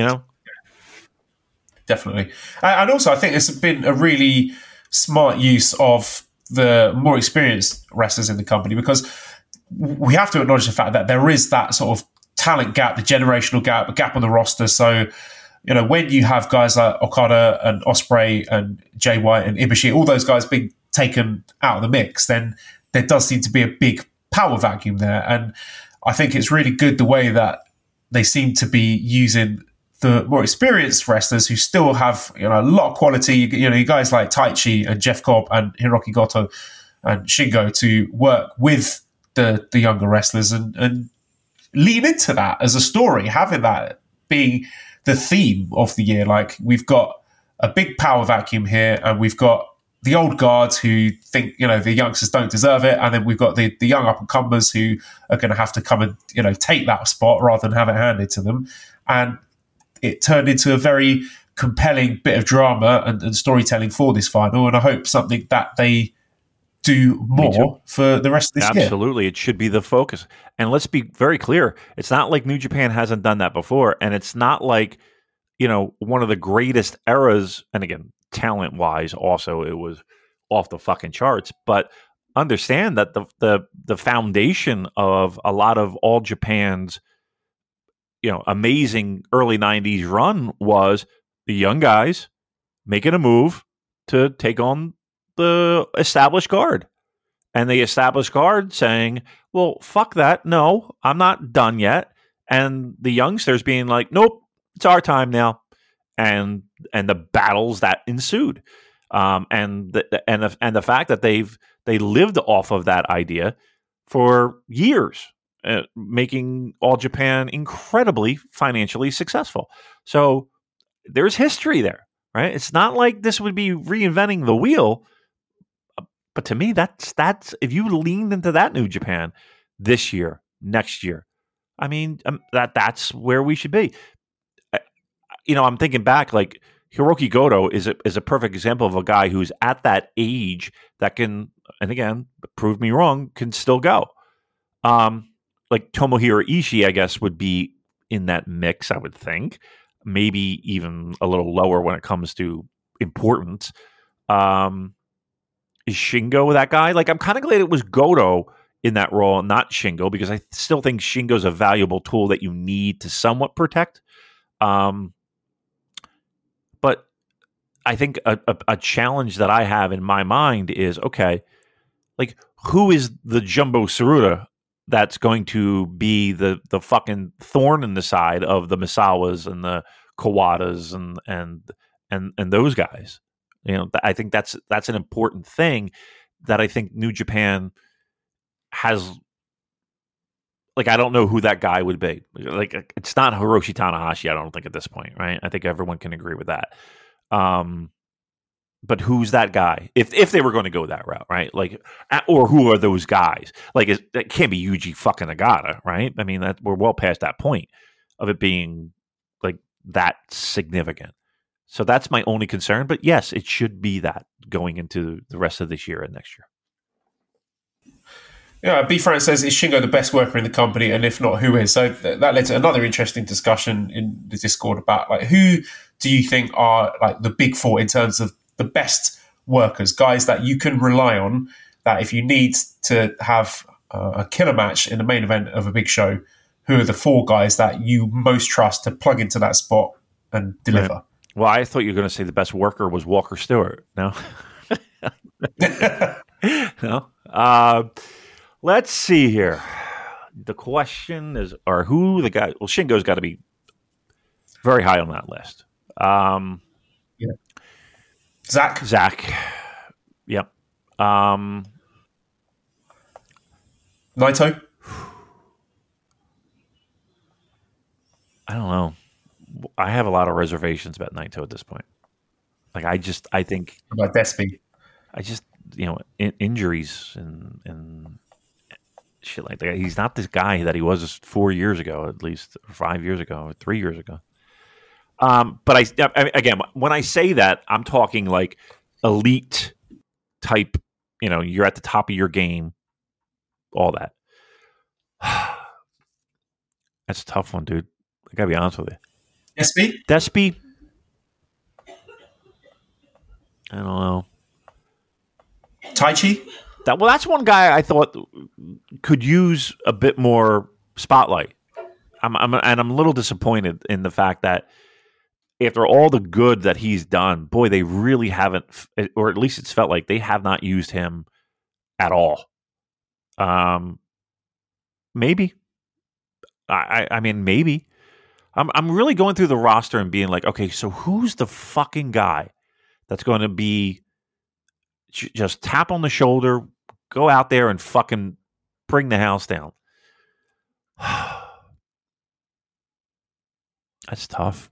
definitely. And also, I think it's been a really smart use of the more experienced wrestlers in the company, because we have to acknowledge the fact that there is that sort of talent gap, the generational gap, a gap on the roster. So, when you have guys like Okada and Ospreay and Jay White and Ibushi, all those guys being taken out of the mix, then there does seem to be a big power vacuum there. And I think it's really good the way that they seem to be using the more experienced wrestlers who still have a lot of quality. You guys like Taichi and Jeff Cobb and Hiroki Goto and Shingo to work with the younger wrestlers and lean into that as a story, having that being the theme of the year. Like, we've got a big power vacuum here, and we've got the old guards who think the youngsters don't deserve it, and then we've got the young up and comers who are going to have to come and take that spot rather than have it handed to them. And it turned into a very compelling bit of drama and storytelling for this final, and I hope something that they do more for the rest of this year. Absolutely. It should be the focus. And let's be very clear. It's not like New Japan hasn't done that before, and it's not like, one of the greatest eras, and again, talent-wise also, it was off the fucking charts, but understand that the foundation of a lot of All Japan's amazing early 90s run was the young guys making a move to take on the established guard. And the established guard saying, well, fuck that. No, I'm not done yet. And the youngsters being like, nope, it's our time now. And the battles that ensued. And the fact that they lived off of that idea for years. Making All Japan incredibly financially successful. So there's history there, right? It's not like this would be reinventing the wheel. But to me, that's if you leaned into that New Japan this year, next year, I mean, that's where we should be. I'm thinking back, like Hiroki Goto is a perfect example of a guy who's at that age that can, and again, prove me wrong, can still go. Like Tomohiro Ishii, I guess, would be in that mix, I would think. Maybe even a little lower when it comes to importance. Is Shingo that guy? Like, I'm kind of glad it was Goto in that role, not Shingo, because I still think Shingo's a valuable tool that you need to somewhat protect. But I think a challenge that I have in my mind is, okay, like, who is the Jumbo Tsuruta that's going to be the fucking thorn in the side of the Misawas and the Kawatas and those guys? I think that's an important thing that I think New Japan has. Like, I don't know who that guy would be. Like, it's not Hiroshi Tanahashi, I don't think, at this point, right? I think everyone can agree with that. But who's that guy? If they were going to go that route, right? Like, or who are those guys? Like, it can't be Yuji fucking Nagata, right? I mean, we're well past that point of it being like that significant. So that's my only concern. But yes, it should be that going into the rest of this year and next year. Yeah, B. Frank says, is Shingo the best worker in the company? And if not, who is? So that led to another interesting discussion in the Discord about, like, who do you think are like the big four in terms of the best workers, guys that you can rely on, that if you need to have a killer match in the main event of a big show, who are the 4 guys that you most trust to plug into that spot and deliver? Right. Well, I thought you were going to say the best worker was Walker Stewart. No? No? Let's see here. The question is, who the guy? Well, Shingo's got to be very high on that list. Yeah. Zach. Yep. Naito. I don't know. I have a lot of reservations about Naito at this point. Like, I think About Despy. Injuries and shit like that. He's not this guy that he was 4 years ago, at least, or 5 years ago, or 3 years ago. But I again, when I say that, I'm talking like elite type. You're at the top of your game. All that. That's a tough one, dude. I gotta be honest with you. Despy. I don't know. Taichi. That's one guy I thought could use a bit more spotlight. I'm a little disappointed in the fact that after all the good that he's done, boy, they really haven't, or at least it's felt like they have not used him at all. Maybe. I mean, maybe. I'm really going through the roster and being like, okay, so who's the fucking guy that's going to be just tap on the shoulder, go out there and fucking bring the house down? That's tough.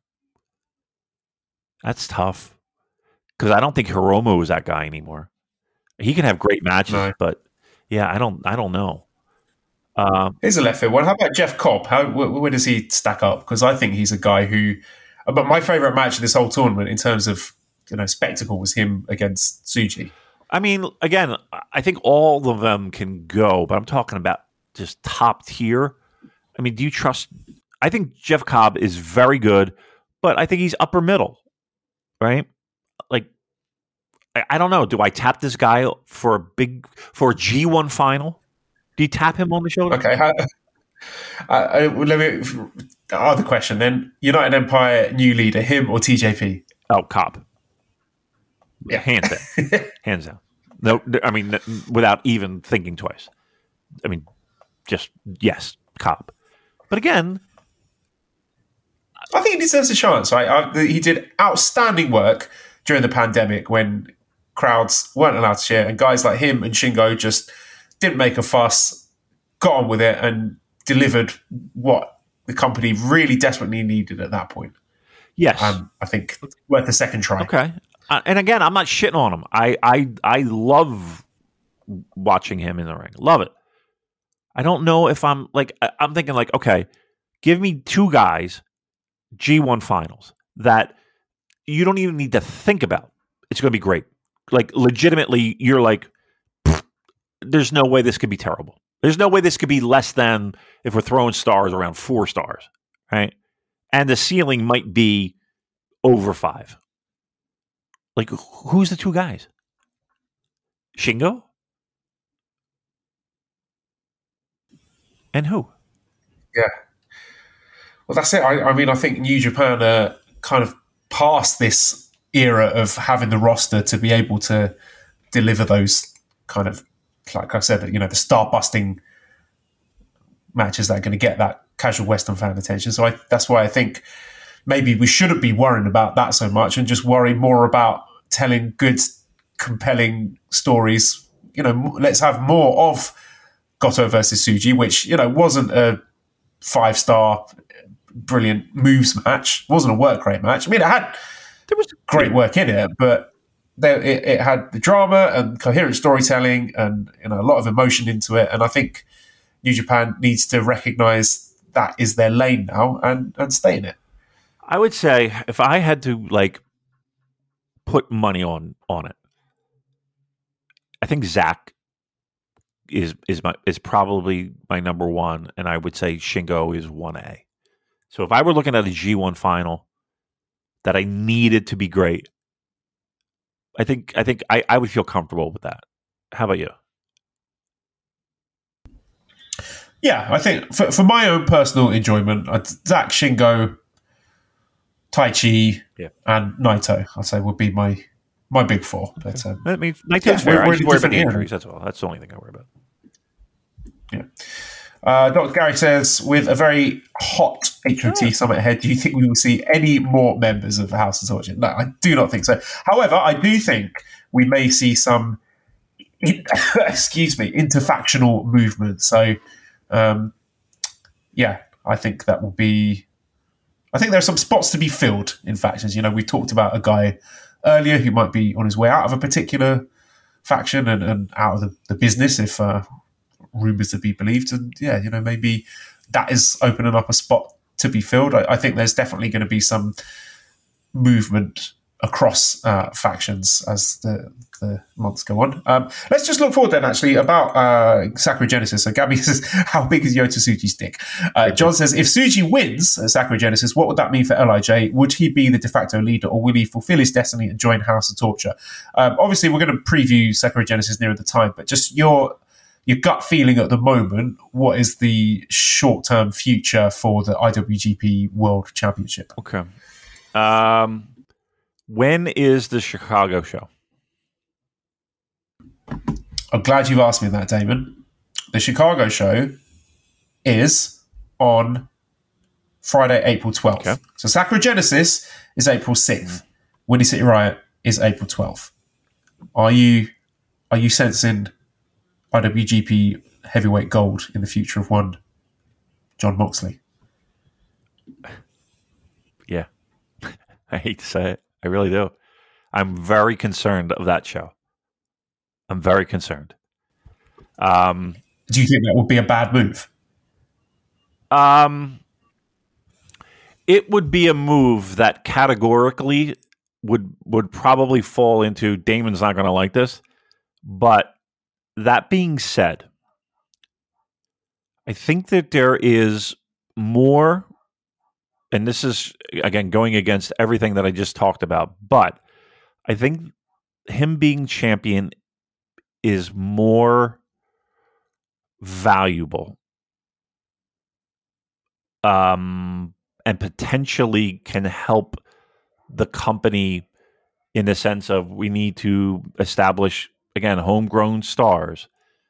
Because I don't think Hiromu is that guy anymore. He can have great matches, but yeah, I don't know. Here's a left field one. How about Jeff Cobb? Where does he stack up? Because I think he's a guy who. But my favorite match of this whole tournament, in terms of spectacle, was him against Tsuji. I mean, again, I think all of them can go, but I'm talking about just top tier. I mean, do you trust? I think Jeff Cobb is very good, but I think he's upper middle, right? Like, I don't know. Do I tap this guy for a G1 final? Do you tap him on the shoulder? Okay. Let me. Other question then. United Empire new leader, him or TJP? Oh, Cobb. Yeah. Hands down. Hands down. No, I mean, without even thinking twice. I mean, just, yes, Cobb. But again, I think he deserves a chance. Right? He did outstanding work during the pandemic when crowds weren't allowed to cheer, and guys like him and Shingo just didn't make a fuss, got on with it, and delivered what the company really desperately needed at that point. Yes. I think worth a second try. Okay. And again, I'm not shitting on him. I love watching him in the ring. Love it. I don't know if I'm thinking like, okay, give me 2 guys, G1 finals, that you don't even need to think about. It's going to be great. Like, legitimately, you're like, there's no way this could be terrible. There's no way this could be less than, if we're throwing stars, around 4 stars, right? And the ceiling might be over 5. Like, who's the 2 guys? Shingo? And who? Yeah. Well, that's it. I mean, I think New Japan are kind of past this era of having the roster to be able to deliver those kind of, like I said, the star-busting matches that are going to get that casual Western fan attention. So that's why I think maybe we shouldn't be worrying about that so much and just worry more about telling good, compelling stories. Let's have more of Goto versus Tsuji, which, wasn't a 5-star brilliant moves match. It wasn't a work rate match. I mean, there was great work in it, but it had the drama and coherent storytelling and a lot of emotion into it. And I think New Japan needs to recognize that is their lane now and stay in it. I would say if I had to put money on it, I think Zach is probably my number 1, and I would say Shingo is 1A. So if I were looking at a G1 final that I needed to be great, I think I would feel comfortable with that. How about you? Yeah, I think for my own personal enjoyment, Zack, Shingo, Taichi, and Naito, I'd say would be my big four. But I mean, Naito's fair. I just worry about the injuries. That's all. That's the only thing I worry about. Yeah. Dr. Gary says, with a very hot HOT summit ahead, do you think we will see any more members of the House of Torture? No, I do not think so. However, I do think we may see some, interfactional movement. So, I think that will be. I think there are some spots to be filled in factions. We talked about a guy earlier who might be on his way out of a particular faction and out of the business if rumours to be believed. And maybe that is opening up a spot to be filled. I think there's definitely going to be some movement across factions as the months go on. Let's just look forward then, actually, about Sakura Genesis. So Gabby says, how big is Yota Tsuji's dick? John says, if Tsuji wins Sakura Genesis, what would that mean for LIJ? Would he be the de facto leader, or will he fulfill his destiny and join House of Torture? Obviously, we're going to preview Sakura Genesis nearer the time, but just your gut feeling at the moment, what is the short-term future for the IWGP World Championship? Okay. When is the Chicago show? I'm glad you've asked me that, Damon. The Chicago show is on Friday, April 12th. Okay. So Sakura Genesis is April 6th. Windy City Riot is April 12th. Are you sensing IWGP heavyweight gold in the future of one Jon Moxley? Yeah. I hate to say it. I really do. I'm very concerned of that show. I'm very concerned. Do you think that would be a bad move? It would be a move that categorically would probably fall into Damon's not going to like this. But that being said, I think that there is more, and this is, again, going against everything that I just talked about, but I think him being champion is more valuable and potentially can help the company in the sense of we need to establish, again, homegrown stars.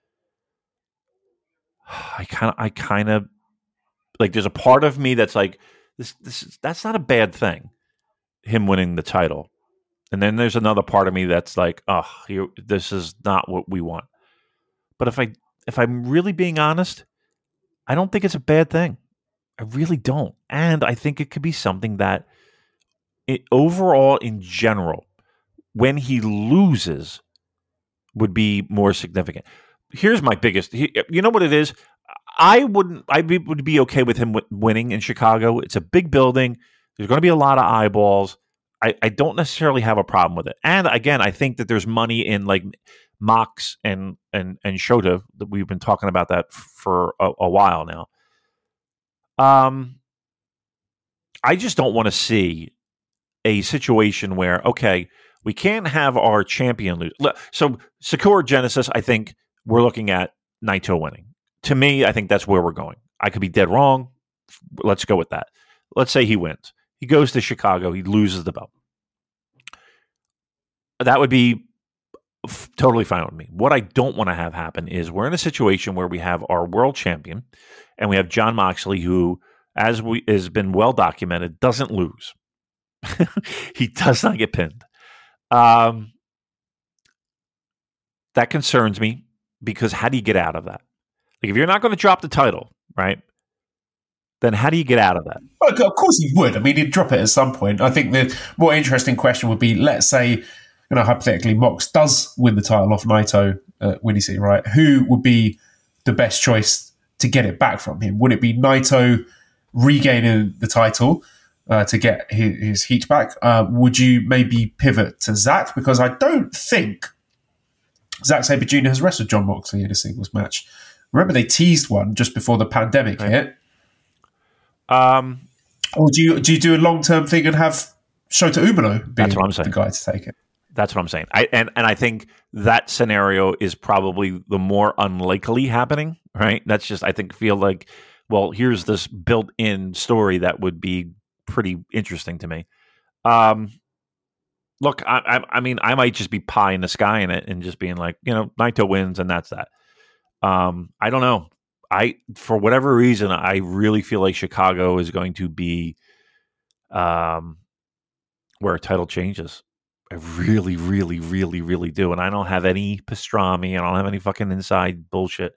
I kind of like, there's a part of me that's like, that's not a bad thing, him winning the title. And then there's another part of me that's like, this is not what we want. But if I'm really being honest, I don't think it's a bad thing. I really don't. And I think it could be something that overall, in general, when he loses, would be more significant. Here's my biggest, you know what it is? I would be okay with him winning in Chicago. It's a big building. There's going to be a lot of eyeballs. I don't necessarily have a problem with it. And again, I think that there's money in like Mox and Shota. That we've been talking about that for a while now. I just don't want to see a situation where, okay, we can't have our champion lose. So Sakura Genesis, I think we're looking at Naito winning. To me, I think that's where we're going. I could be dead wrong. Let's go with that. Let's say he wins. He goes to Chicago. He loses the belt. That would be totally fine with me. What I don't want to have happen is we're in a situation where we have our world champion and we have Jon Moxley, who, as has been well documented, doesn't lose. He does not get pinned. That concerns me because how do you get out of that? Like, if you're not going to drop the title, right? Then how do you get out of that? Well, of course he would. I mean, he'd drop it at some point. I think the more interesting question would be, let's say, hypothetically, Mox does win the title off Naito at Windy City, right? Who would be the best choice to get it back from him? Would it be Naito regaining the title to get his heat back? Would you maybe pivot to Zack? Because I don't think Zack Sabre Jr. has wrestled Jon Moxley in a singles match. Remember, they teased one just before the pandemic hit. Or do you do a long-term thing and have Shota Umino be the guy to take it? That's what I'm saying. I think that scenario is probably the more unlikely happening right? That's just, I think, feel like, well, here's this built-in story that would be pretty interesting to me. Look, I mean, I might just be pie in the sky in it and just being like, Naito wins and that's that. I don't know. For whatever reason, I really feel like Chicago is going to be where a title changes. I really, really, really, really do. And I don't have any pastrami. I don't have any fucking inside bullshit.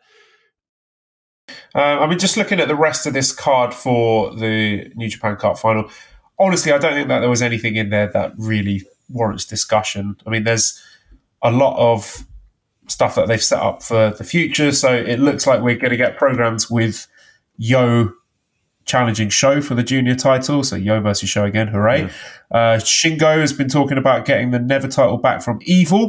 I mean, just looking at the rest of this card for the New Japan Cup final, honestly, I don't think that there was anything in there that really warrants discussion. I mean, there's a lot of stuff that they've set up for the future, so it looks like we're going to get programs with Yo challenging Sho for the junior title, so Yo versus Sho again, hooray. Shingo has been talking about getting the Never title back from Evil.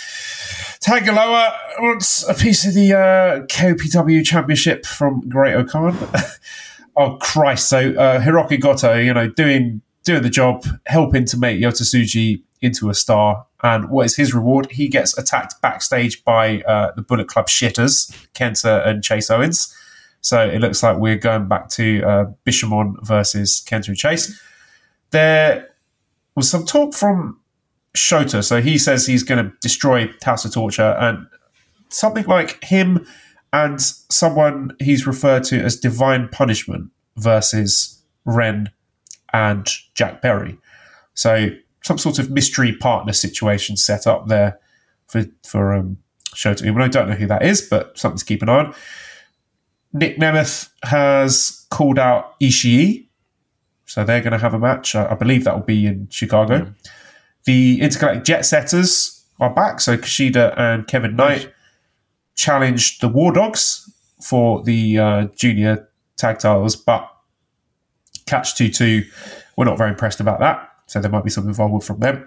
Tangaloa wants a piece of the KOPW championship from Great O'Khan. Oh, Christ. So Hiroki Goto, doing the job, helping to make Yota Tsuji into a star. And what is his reward? He gets attacked backstage by the Bullet Club shitters, Kenta and Chase Owens. So it looks like we're going back to Bishamon versus Kenta and Chase. There was some talk from Shota. So he says he's going to destroy House of Torture, and something like him and someone he's referred to as Divine Punishment versus Ren and Jack Perry. So some sort of mystery partner situation set up there for Shota. I don't know who that is, but something to keep an eye on. Nick Nemeth has called out Ishii, so they're going to have a match. I believe that will be in Chicago. Mm. The Intergalactic Jet Setters are back, so Kushida and Kevin Knight challenged the War Dogs for the junior tag titles, but Catch 2-2 were not very impressed about that, so there might be some involvement from them.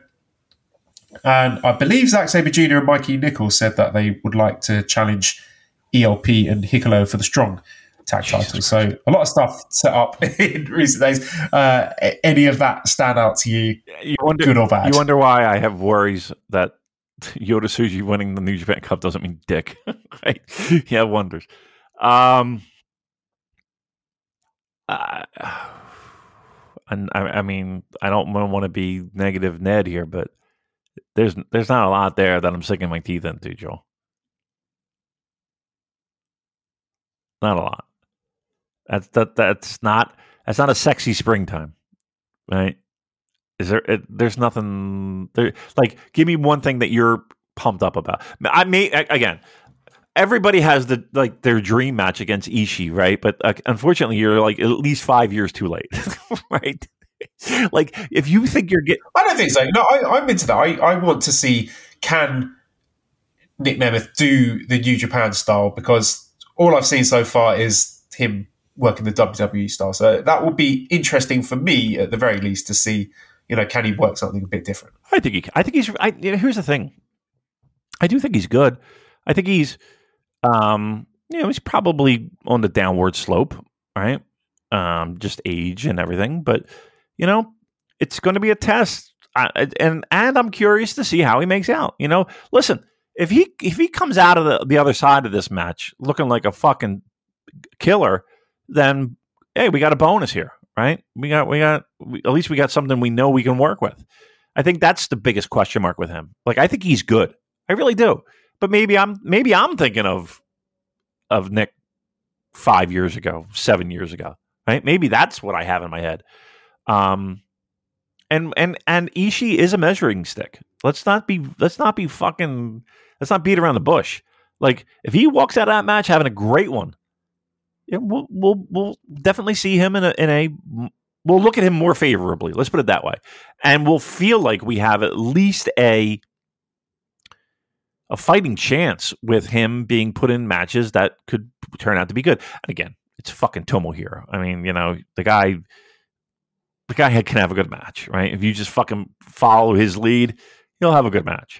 And I believe Zack Sabre Jr. and Mikey Nichols said that they would like to challenge ELP and Hikuleo for the Strong tag titles. So a lot of stuff set up in recent days. Any of that stand out to you, good or bad? You wonder why I have worries that Yota Tsuji winning the New Japan Cup doesn't mean dick. Right? Yeah, wonders. And I mean, I don't want to be negative Ned here, but there's not a lot there that I'm sinking my teeth into, Joel. Not a lot. That's not a sexy springtime, right? There's nothing there. Like, give me one thing that you're pumped up about. Again, everybody has their dream match against Ishii, right? But unfortunately, you're like at least 5 years too late, right? Like, if you think you're getting, I don't think so. No, I'm into that. I want to see, can Nick Nemeth do the New Japan style, because all I've seen so far is him working the WWE style. So that would be interesting for me, at the very least, to see, can he work something a bit different? I think he's. Here's the thing. I do think he's good. I think he's, he's probably on the downward slope, right? Just age and everything, but it's going to be a test, and I'm curious to see how he makes out. Listen. If he comes out of the other side of this match looking like a fucking killer, then hey, we got a bonus here, right? At least we got something we know we can work with. I think that's the biggest question mark with him. Like, I think he's good, I really do. But maybe I'm thinking of Nick 5 years ago, 7 years ago, right? Maybe that's what I have in my head. And Ishii is a measuring stick. Let's not beat around the bush. Like, if he walks out of that match having a great one, we'll definitely see him we'll look at him more favorably. Let's put it that way, and we'll feel like we have at least a fighting chance with him being put in matches that could turn out to be good. And again, it's fucking Tomohiro. I mean, the guy can have a good match, right? If you just fucking follow his lead, he'll have a good match.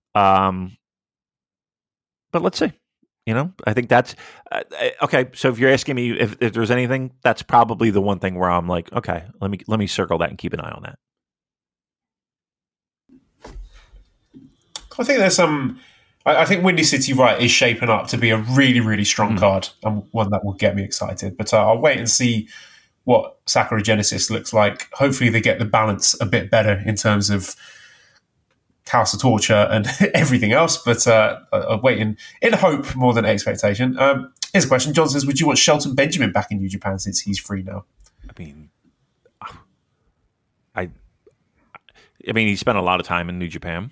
But let's see. I think that's okay. So if you're asking me if there's anything, that's probably the one thing where I'm like, okay, let me circle that and keep an eye on that. I think there's some I think Windy City Right is shaping up to be a really, really strong card and one that will get me excited. But I'll wait and see what Sakura Genesis looks like. Hopefully they get the balance a bit better in terms of House of Torture and everything else. But I'll wait in hope more than expectation. Here's a question. John says, would you want Shelton Benjamin back in New Japan since he's free now? I mean, he spent a lot of time in New Japan.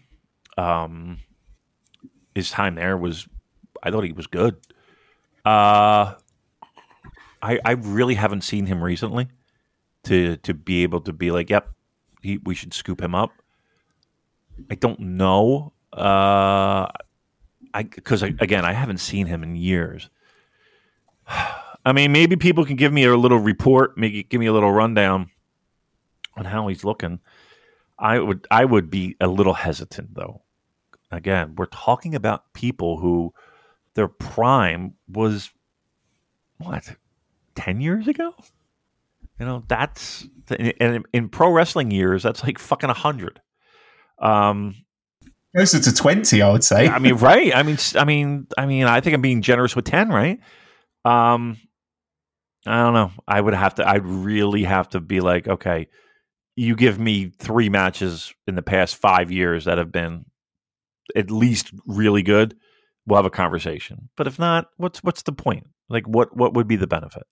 His time there I thought he was good. I really haven't seen him recently to be able to be like, yep, we should scoop him up. I don't know. Because I haven't seen him in years. I mean, maybe people can give me a little report, maybe give me a little rundown on how he's looking. I would be a little hesitant, though. Again, we're talking about people who their prime was, 10 years ago? You know, that's... And in pro wrestling years, that's like fucking 100. Closer to 20, I would say. I mean, right? I mean, I think I'm being generous with 10, right? I don't know. I'd really have to be like, okay, you give me 3 matches in the past 5 years that have been at least really good, we'll have a conversation. But if not, what's the point? Like, what would be the benefit?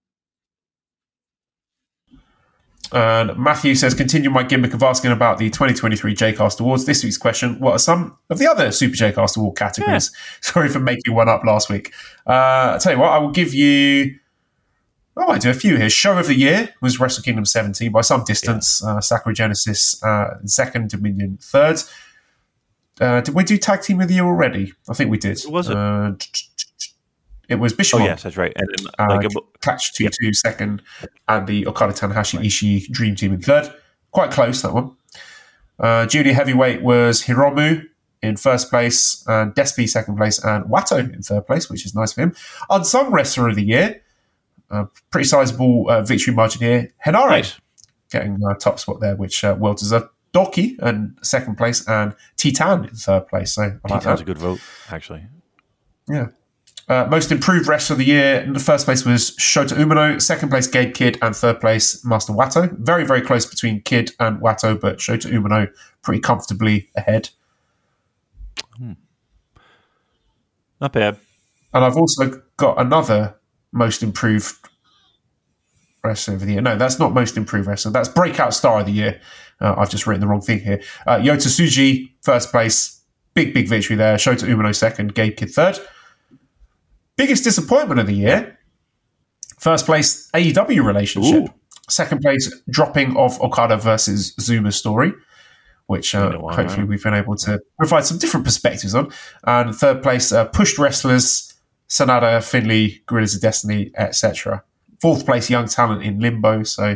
Matthew says, continue my gimmick of asking about the 2023 J-Cast Awards. This week's question, what are some of the other Super J-Cast Award categories? Yeah. Sorry for making one up last week. I'll tell you what, I will give you... I might do a few here. Show of the Year was Wrestle Kingdom 17 by some distance. Yeah. Sakura Genesis second, Dominion third. Did we do Tag Team of the Year already? I think we did. Was it? It was Bishamon. Oh, yes, that's right. And then, Catch 2-2 second, and the Okada Tanahashi Ishii Dream Team in third. Quite close, that one. Junior Heavyweight was Hiromu in first place, and Despy second place, and Wato in third place, which is nice for him. Unsung Wrestler of the Year, pretty sizable victory margin here. Henare, nice. Getting top spot there, which well deserved. Doki in second place, and Titan in third place. So Titan's a good vote, actually. Yeah. Most improved wrestler of the year, in the first place was Shota Umino, second place Gabe Kidd, and third place Master Wato. Very, very close between Kidd and Wato, but Shota Umino pretty comfortably ahead. Not bad. And I've also got another most improved wrestler of the year. No, that's not most improved wrestler. That's breakout star of the year. I've just written the wrong thing here. Yota Tsuji, first place. Big victory there. Shota Umino second, Gabe Kidd third. Biggest disappointment of the year. First place, AEW relationship. Ooh. Second place, dropping of Okada versus Zuma story, which hopefully we've been able to provide some different perspectives on. And third place, pushed wrestlers, Sanada, Finlay, Guerrillas of Destiny, etc. Fourth place, young talent in Limbo. So,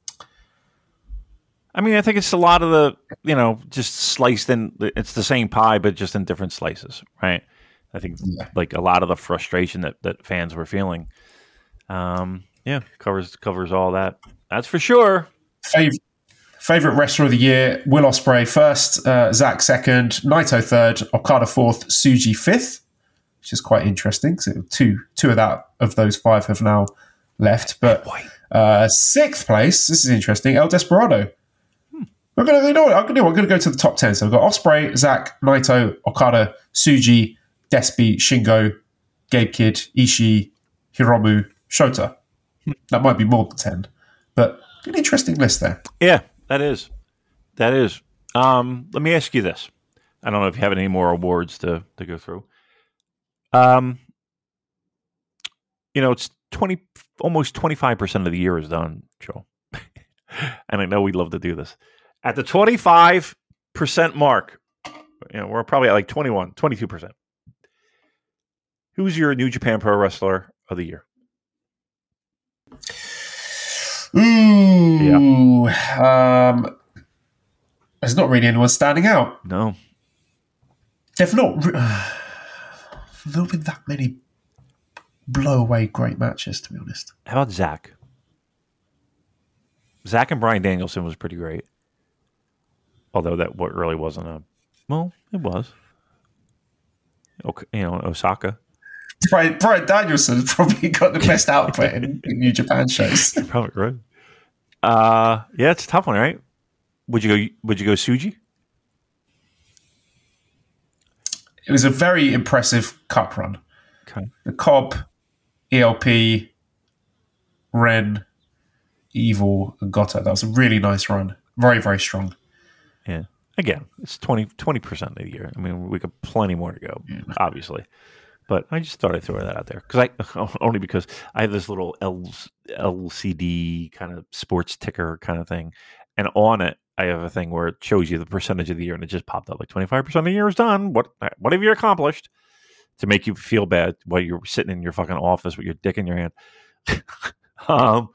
I mean, I think it's a lot of the, just sliced in. It's the same pie, but just in different slices, right? I think like a lot of the frustration that fans were feeling, covers all that. That's for sure. Favorite wrestler of the year: Will Ospreay first, Zack second, Naito third, Okada fourth, Tsuji fifth, which is quite interesting. So two of those 5 have now left. But sixth place, this is interesting. El Desperado. I'm going to go to the top 10. So we've got Ospreay, Zack, Naito, Okada, Tsuji, Despy, Shingo, Gabe Kidd, Ishii, Hiromu, Shota. That might be more than 10, but an interesting list there. Yeah, that is. Let me ask you this. I don't know if you have any more awards to go through. It's almost 25% of the year is done, Joe. And I know we'd love to do this. At the 25% mark, we're probably at like 21, 22%. Who's your New Japan Pro Wrestler of the year? Ooh. Yeah. There's not really anyone standing out. No. There've not been that many blow-away great matches, to be honest. How about Zach? Zach and Bryan Danielson was pretty great. Although that really wasn't it was. Okay, Osaka. Brian Danielson's probably got the best output in New Japan shows. You're probably right. Yeah, it's a tough one, right? Would you go Suji? It was a very impressive cup run. Okay. The Cobb, ELP, Ren, Evil, and Goto. That was a really nice run. Very, very strong. Yeah. Again, it's 20% of the year. I mean, we got plenty more to go, obviously. But I just thought I'd throw that out there only because I have this little LCD kind of sports ticker kind of thing, and on it I have a thing where it shows you the percentage of the year, and it just popped up like 25% of the year is done. What have you accomplished? To make you feel bad while you're sitting in your fucking office with your dick in your hand. So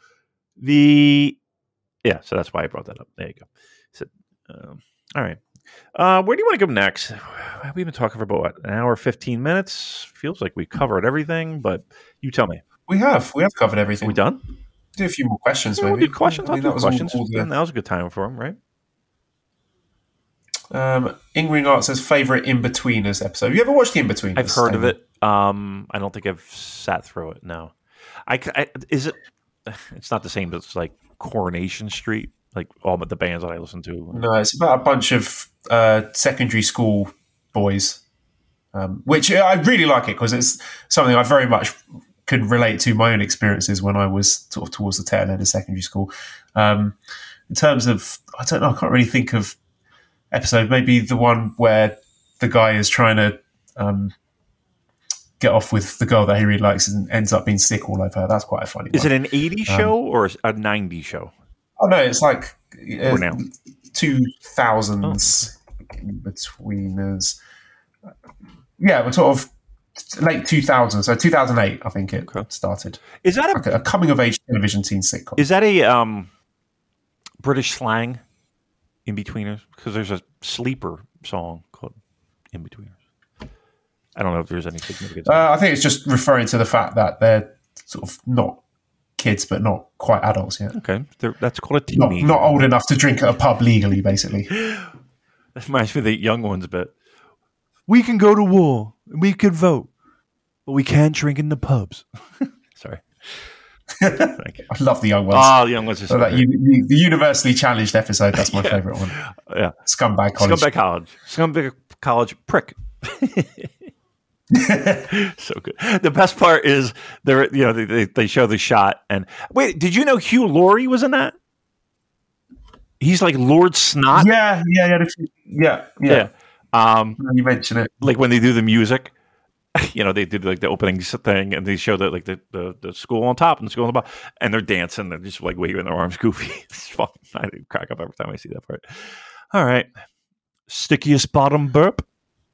that's why I brought that up. There you go. So, all right. Where do you want to go next? We've been talking for about an hour, 15 minutes. Feels like we covered everything, but you tell me. We have covered everything. Are we done? Do a few more questions, maybe. We'll do questions. I'll do questions. That was a good time for them, right? Ingring Art says favorite In-Betweeners episode. Have you ever watched the In-Betweeners? I've heard of it. I don't think I've sat through it. No. Is it? It's not the same as like Coronation Street, like all but the bands that I listen to. No, it's about a bunch of secondary school boys, which I really like it because it's something I very much could relate to my own experiences when I was sort of towards the tail end of secondary school. In terms of, I don't know, I can't really think of episode. Maybe the one where the guy is trying to get off with the girl that he really likes and ends up being sick all over her. That's quite a funny one. Is it an 80s show or a 90s show? Oh, no, it's like 2000s In-Betweeners. Yeah, we're sort of late 2000s, so 2008, I think it started. Is that a coming-of-age television teen sitcom? Is that a British slang, In-Betweeners? Because there's a sleeper song called In-Betweeners. I don't know if there's any significance. I think it's just referring to the fact that they're sort of not kids, but not quite adults yet. Okay, that's called a teenager. Not old enough to drink at a pub legally, basically. That reminds me of the young ones a bit. We can go to war, and we can vote, but we can't drink in the pubs. Sorry. Thank you. I love the young ones. Oh, the young ones are so the universally challenged episode, that's my favourite one. Yeah. Scumbag College. Scumbag College prick. So good. The best part is they show the shot and wait, did you know Hugh Laurie was in that? He's like Lord Snot. Yeah. You mention it. Like when they do the music, they did like the opening thing and they show that like the school on top and the school on the bottom and they're dancing. They're just like waving their arms goofy. It's fun. I crack up every time I see that part. All right. Stickiest bottom burp.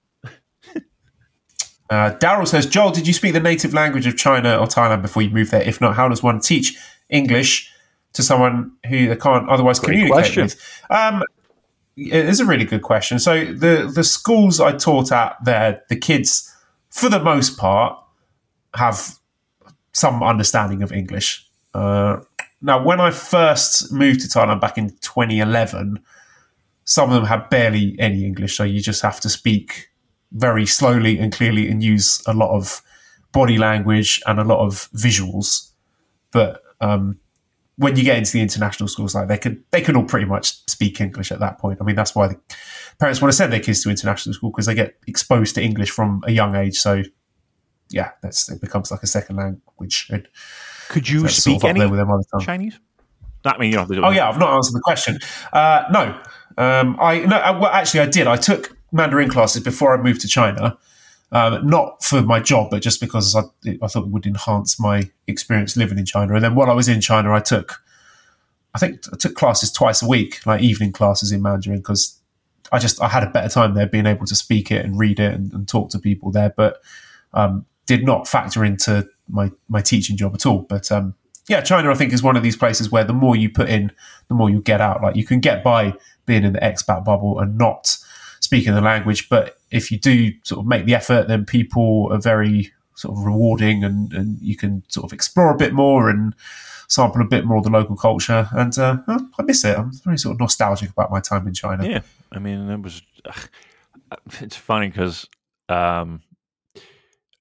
Daryl says, Joel, did you speak the native language of China or Thailand before you moved there? If not, how does one teach English to someone who they can't otherwise communicate with? It is a really good question. So the schools I taught at there, the kids, for the most part, have some understanding of English. Now, when I first moved to Thailand back in 2011, some of them had barely any English, so you just have to speak very slowly and clearly and use a lot of body language and a lot of visuals. But when you get into the international schools, like they can all pretty much speak English at that point. I mean, that's why the parents want to send their kids to international school, because they get exposed to English from a young age. So yeah, it becomes like a second language. And could you speak any Chinese? I mean, you don't have to do it. Oh yeah, I've not answered the question. No. Actually, I did. I took Mandarin classes before I moved to China, not for my job, but just because I thought it would enhance my experience living in China. And then while I was in China, I took classes twice a week, like evening classes in Mandarin, because I had a better time there being able to speak it and read it and talk to people there, but did not factor into my teaching job at all. But China, I think, is one of these places where the more you put in, the more you get out. Like you can get by being in the expat bubble and not speaking the language, but if you do sort of make the effort, then people are very sort of rewarding and you can sort of explore a bit more and sample a bit more of the local culture. And I miss it. I'm very sort of nostalgic about my time in China. Yeah. I mean, it's funny because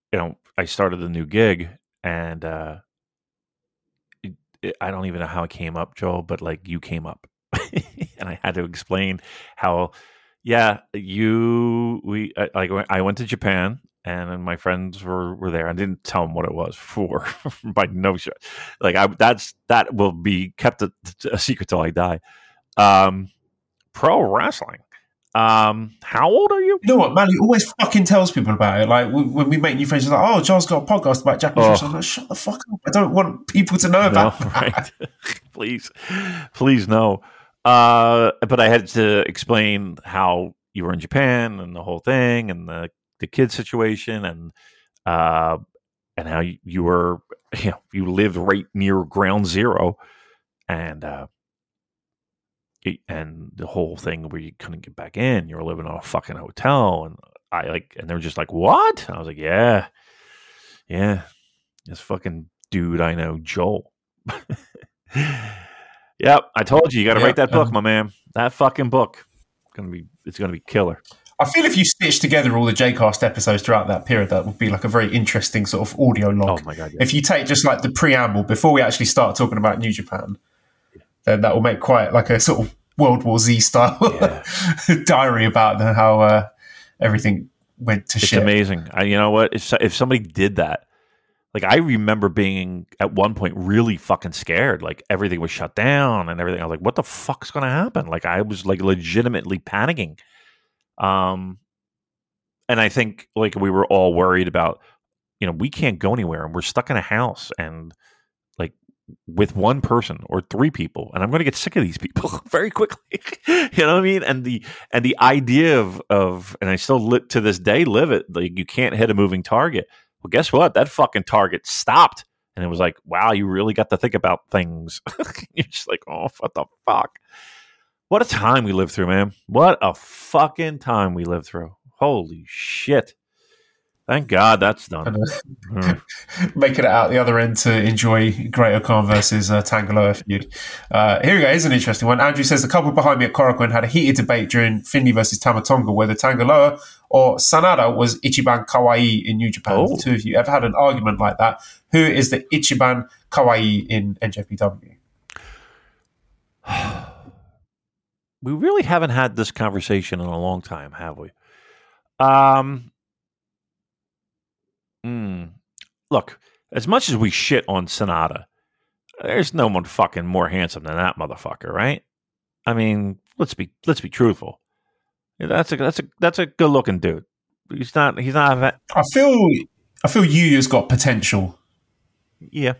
I started a new gig, and I don't even know how it came up, Joel, but like you came up, and I had to explain how. Yeah, I went to Japan, and then my friends were there. I didn't tell them what it was for, by no shot. Like that will be kept a secret till I die. Pro wrestling. How old are you? You know what, man? He always fucking tells people about it. Like when we make new friends, he's like, "Oh, John's got a podcast about Japanese wrestling." I'm like, "Shut the fuck up! I don't want people to know about that." Right? please no. But I had to explain how you were in Japan and the whole thing, and the kid situation, and how you were, you lived right near Ground Zero, and the whole thing where you couldn't get back in. You were living in a fucking hotel, and and they were just like, "What?" I was like, "Yeah, this fucking dude I know, Joel." Yep, I told you got to write that book, my man. That fucking book, it's gonna be killer. I feel if you stitch together all the Jcast episodes throughout that period, that would be like a very interesting sort of audio log. Oh my god! Yeah. If you take just like the preamble before we actually start talking about New Japan, then that will make quite like a sort of World War Z style diary about how everything went to shit. It's amazing. You know what? If somebody did that. Like, I remember being, at one point, really fucking scared. Like, everything was shut down and everything. I was like, what the fuck's going to happen? Like, I was, like, legitimately panicking. And I think, like, we were all worried about, we can't go anywhere. And we're stuck in a house and, like, with one person or three people. And I'm going to get sick of these people very quickly. You know what I mean? And the idea of and I still to this day live it, like, you can't hit a moving target. Well, guess what? That fucking target stopped. And it was like, wow, you really got to think about things. You're just like, oh, what the fuck? What a time we lived through, man. What a fucking time we lived through. Holy shit. Thank God that's done. Making it out the other end to enjoy Great Okan versus Tangaloa feud. Here we go. Here's an interesting one. Andrew says the couple behind me at Korakuen had a heated debate during Finley versus Tamatonga whether Tangaloa or Sanada was Ichiban Kawaii in New Japan. The two of you ever had an argument like that? Who is the Ichiban Kawaii in NJPW? We really haven't had this conversation in a long time, have we? Look, as much as we shit on Sanada, there's no one fucking more handsome than that motherfucker, right? I mean, let's be truthful. That's a good looking dude. He's not. I feel Yuya's got potential. Yeah.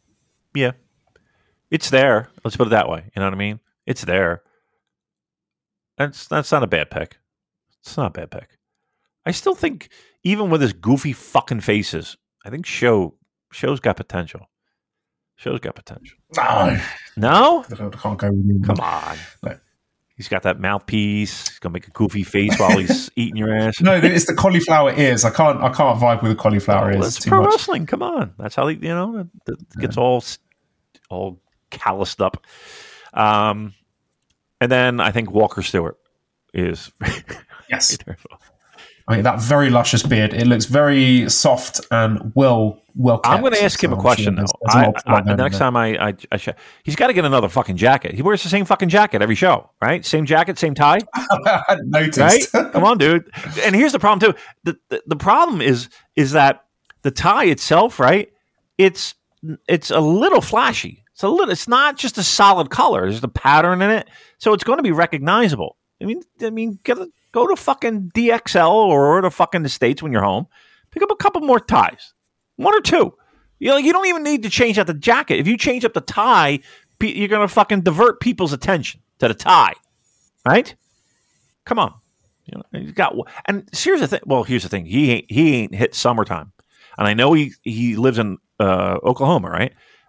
It's there. Let's put it that way. You know what I mean? It's there. That's not a bad pick. It's not a bad pick. I still think, even with his goofy fucking faces, I think Show's got potential. Show's got potential. No? I can't go with him. Come on. No. He's got that mouthpiece. He's gonna make a goofy face while he's eating your ass. No, it's the cauliflower ears. I can't vibe with the cauliflower ears. That's pro wrestling. Come on. That's how it gets all calloused up. And then I think Walker Stewart is yes. I mean, that very luscious beard. It looks very soft and well kept. I'm going to ask him a question, though. The next time he's got to get another fucking jacket. He wears the same fucking jacket every show, right? Same jacket, same tie. I hadn't noticed. Right? Come on, dude. And here's the problem, too. The problem is that the tie itself, right? It's a little flashy. It's not just a solid color. There's a pattern in it. So it's going to be recognizable. I mean, go to fucking DXL or to fucking the States when you're home. Pick up a couple more ties. One or two. You don't even need to change out the jacket. If you change up the tie, you're going to fucking divert people's attention to the tie. Right? Come on. He's got. And here's the thing. Well, here's the thing. He ain't hit summertime. And I know he lives in Oklahoma, right?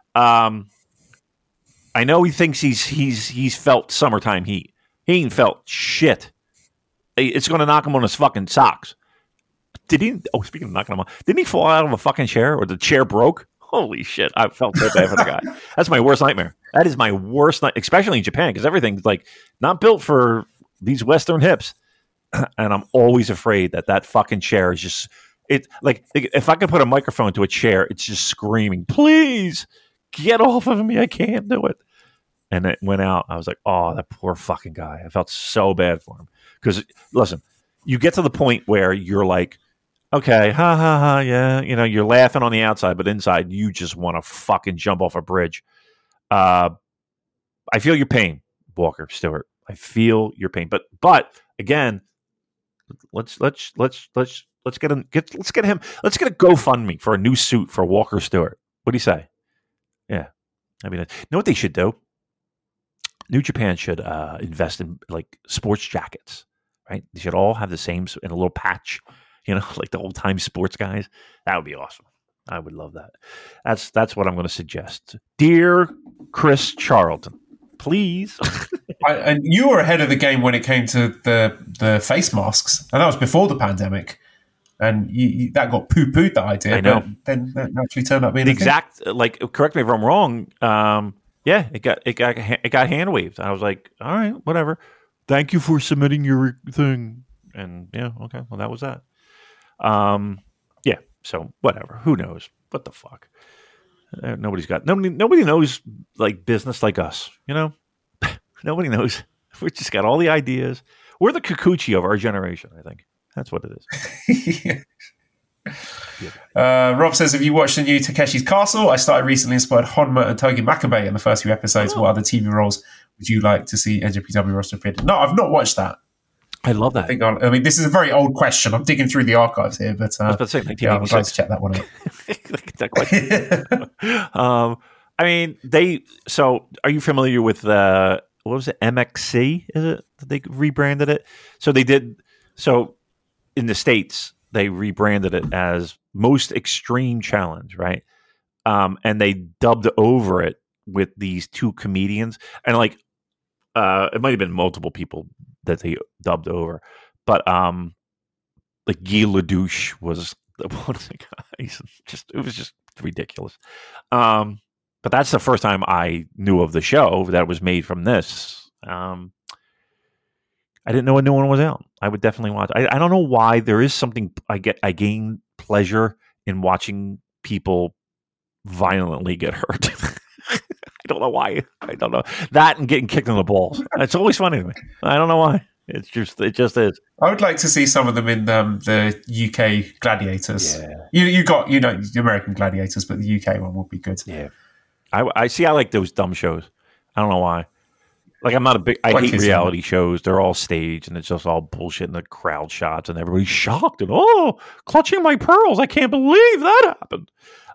I know he thinks he's felt summertime heat. He ain't felt shit. It's going to knock him on his fucking socks. Did he? Oh, speaking of knocking him on, didn't he fall out of a fucking chair or the chair broke? Holy shit. I felt so bad for the guy. That's my worst nightmare. That is my worst nightmare, especially in Japan, because everything's like not built for these Western hips. And I'm always afraid that fucking chair is just It like if I could put a microphone to a chair, it's just screaming, "Please get off of me! I can't do it." And it went out. I was like, "Oh, that poor fucking guy." I felt so bad for him because listen, you get to the point where you're like, "Okay, ha ha ha, yeah," you're laughing on the outside, but inside you just want to fucking jump off a bridge. I feel your pain, Walker Stewart. I feel your pain, but again, let's get him. Let's get a GoFundMe for a new suit for Walker Stewart. What do you say? Yeah, I mean, you know what they should do? New Japan should invest in like sports jackets, right? They should all have the same in a little patch, like the old time sports guys. That would be awesome. I would love that. That's what I'm going to suggest, dear Chris Charlton. Please. And you were ahead of the game when it came to the face masks, and that was before the pandemic. And that got poo-pooed, that idea. I know. But then that actually turned out being the exact. Like, correct me if I'm wrong. Yeah, it got hand waved. I was like, all right, whatever. Thank you for submitting your thing. And yeah, okay. Well, that was that. Yeah. So whatever. Who knows? What the fuck? Nobody knows like business like us. Nobody knows. We just got all the ideas. We're the Kikuchi of our generation. I think that's what it is. Rob says, have you watched the new Takeshi's Castle? I started recently, inspired Honma and Togi Makabe in the first few episodes. What other TV roles would you like to see NJPW roster appear? No, I've not watched that. I love that. I mean, this is a very old question. I'm digging through the archives here, but I was about to say, I'd like to check that one out. I mean, so are you familiar with what was it? MXC? Is it that they rebranded it? So they did. So in the States, they rebranded it as Most Extreme Challenge, right? And they dubbed over it with these two comedians, and like it might have been multiple people that they dubbed over, but like Guy Ledouche was one of the guys. It was just ridiculous. But that's the first time I knew of the show that was made from this. I didn't know a new one was out. I would definitely watch. I don't know why. There is something I gain pleasure in watching people violently get hurt. I don't know why. I don't know that and getting kicked in the balls. It's always funny to me. I don't know why. It just is. I would like to see some of them in the UK Gladiators. Yeah. You got the American Gladiators, but the UK one would be good. Yeah. I see. I like those dumb shows. I don't know why. Like I'm not a big. I hate reality shows. They're all staged and it's just all bullshit and the crowd shots and everybody's shocked and clutching my pearls. I can't believe that happened.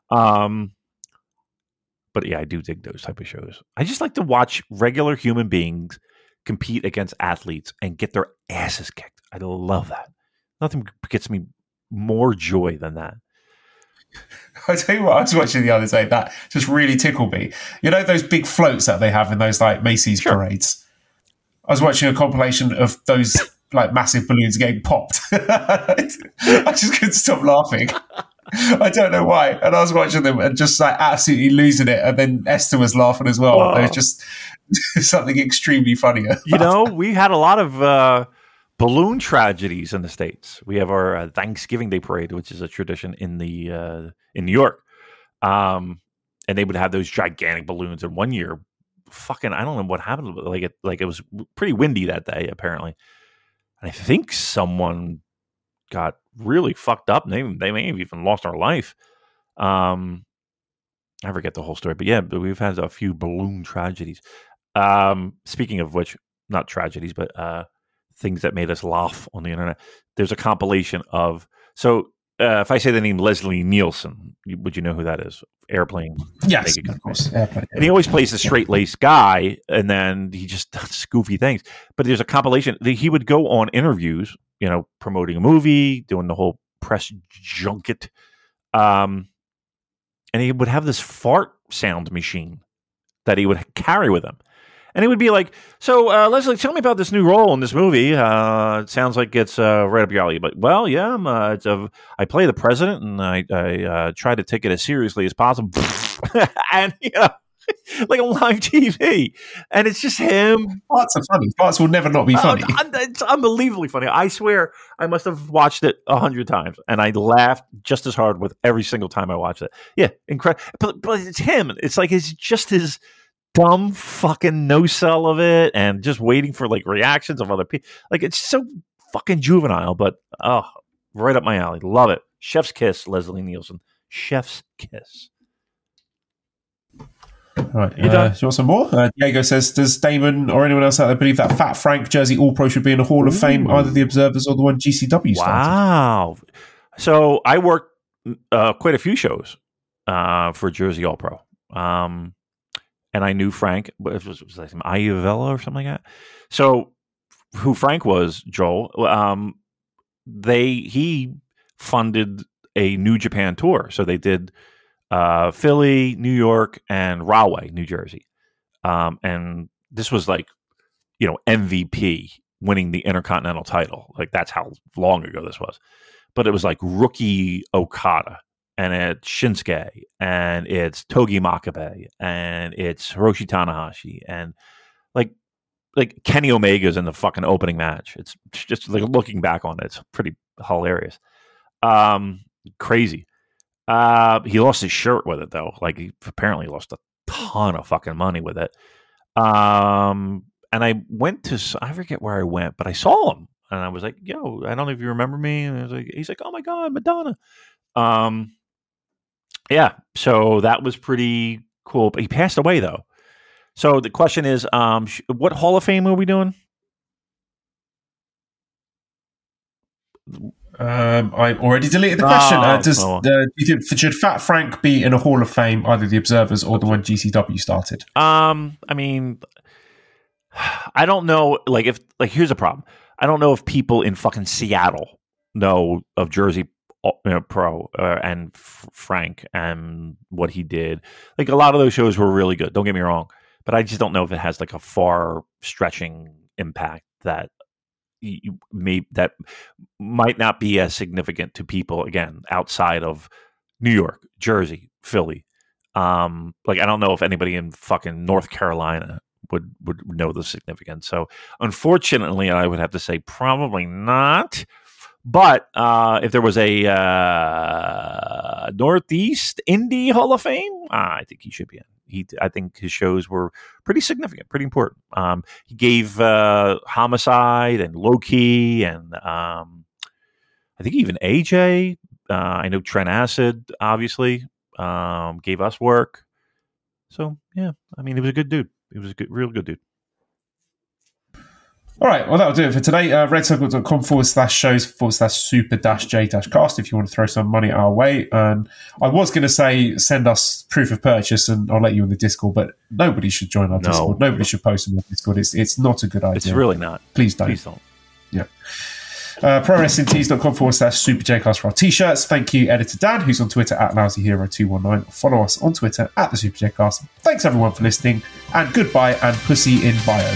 But yeah, I do dig those type of shows. I just like to watch regular human beings compete against athletes and get their asses kicked. I love that. Nothing gets me more joy than that. I tell you what, I was watching the other day that just really tickled me. You know those big floats that they have in those like Macy's parades? I was watching a compilation of those like massive balloons getting popped. I just couldn't stop laughing. I don't know why. And I was watching them and just like absolutely losing it. And then Esther was laughing as well. Oh. There was just something extremely funnier. We had a lot of balloon tragedies in the States. We have our Thanksgiving Day parade, which is a tradition in in New York. And they would have those gigantic balloons. And one year, I don't know what happened. Like it was pretty windy that day, apparently. And I think someone got really fucked up. They may have even lost their life. I forget the whole story, but yeah, we've had a few balloon tragedies. Speaking of which, not tragedies, but things that made us laugh on the internet. There's a compilation of if I say the name Leslie Nielsen, would you know who that is? Airplane. Yes, of course. Airplane. And he always plays the straight-laced guy, and then he just does goofy things. But there's a compilation. He would go on interviews, promoting a movie, doing the whole press junket. And he would have this fart sound machine that he would carry with him. And it would be like, so Leslie, tell me about this new role in this movie. It sounds like it's right up your alley. But, well, yeah, I play the president, and I try to take it as seriously as possible. And, like on live TV, and it's just him. Parts are funny. Parts will never not be funny. It's unbelievably funny. I swear, I must have watched it 100 times, and I laughed just as hard with every single time I watched it. Yeah, incredible. But it's him. It's like it's just his dumb fucking no sell of it, and just waiting for like reactions of other people. Like it's so fucking juvenile, but right up my alley. Love it. Chef's kiss, Leslie Nielsen. Chef's kiss. All right, do you want some more? Diego says, does Damon or anyone else out there believe that Fat Frank Jersey All Pro should be in the Hall of Fame, either the Observers or the one GCW started? Wow. So I worked quite a few shows for Jersey All Pro. And I knew Frank, it was like Ayavella or something like that. So who Frank was, Joel, he funded a New Japan tour. So they did Philly, New York, and Rahway, New Jersey. And this was like, MVP winning the Intercontinental title. Like that's how long ago this was. But it was like rookie Okada, and it's Shinsuke, and it's Togi Makabe, and it's Hiroshi Tanahashi, and like Kenny Omega's in the fucking opening match. It's just like looking back on it, it's pretty hilarious. Crazy. He lost his shirt with it though. Like he apparently lost a ton of fucking money with it. And I went to, I forget where I went, but I saw him and I was like, yo, I don't know if you remember me. And I was like, he's like, oh my God, Madonna. Yeah. So that was pretty cool. But he passed away though. So the question is, what Hall of Fame are we doing? I already deleted the question. Should Fat Frank be in a Hall of Fame, either the Observers or the one GCW started? I mean, I don't know. Here's a problem. I don't know if people in fucking Seattle know of Jersey Pro and Frank and what he did. Like a lot of those shows were really good. Don't get me wrong, but I just don't know if it has like a far-stretching impact that that might not be as significant to people again outside of New York, Jersey, Philly. I don't know if anybody in fucking North Carolina would know the significance. So unfortunately, I would have to say probably not. But if there was a Northeast Indie Hall of Fame, I think he should be in. I think his shows were pretty significant, pretty important. He gave Homicide and Low Key, and I think even AJ. I know Trent Acid, obviously, gave us work. So yeah, I mean, he was a good dude. He was a real good dude. All right, well, that'll do it for today. redcircle.com/shows/super-j-cast if you want to throw some money our way. And I was going to say send us proof of purchase and I'll let you in the Discord, but nobody should join our Discord. Nobody should post in the Discord. It's not a good idea. It's really not. Please don't. Yeah. ProWrestlingTees.com/super-j-cast for our t-shirts. Thank you, Editor Dan, who's on Twitter @LousyHero219. Follow us on Twitter @the-super-j-cast. Thanks everyone for listening, and goodbye and pussy in bio.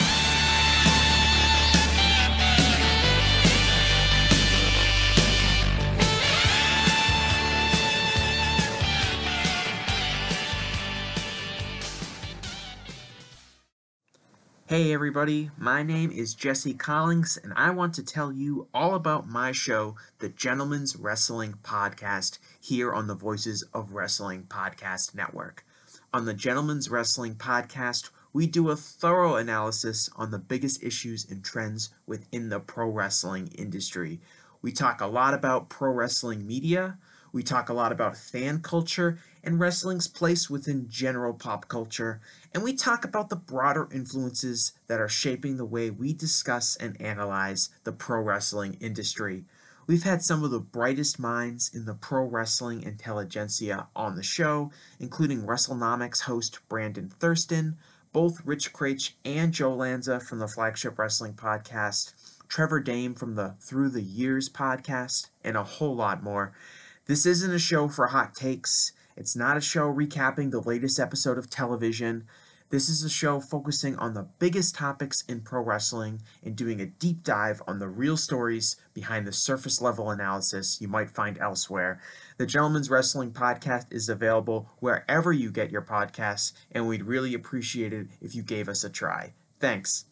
Hey everybody, my name is Jesse Collins, and I want to tell you all about my show, the Gentleman's Wrestling Podcast, here on the Voices of Wrestling Podcast Network. On the Gentleman's Wrestling Podcast, we do a thorough analysis on the biggest issues and trends within the pro wrestling industry. We talk a lot about pro wrestling media, we talk a lot about fan culture and wrestling's place within general pop culture, and we talk about the broader influences that are shaping the way we discuss and analyze the pro wrestling industry. We've had some of the brightest minds in the pro wrestling intelligentsia on the show, including WrestleNomics host Brandon Thurston, both Rich Craich and Joe Lanza from the Flagship Wrestling Podcast, Trevor Dame from the Through the Years podcast, and a whole lot more. This isn't a show for hot takes. It's not a show recapping the latest episode of television. This is a show focusing on the biggest topics in pro wrestling and doing a deep dive on the real stories behind the surface level analysis you might find elsewhere. The Gentleman's Wrestling Podcast is available wherever you get your podcasts, and we'd really appreciate it if you gave us a try. Thanks.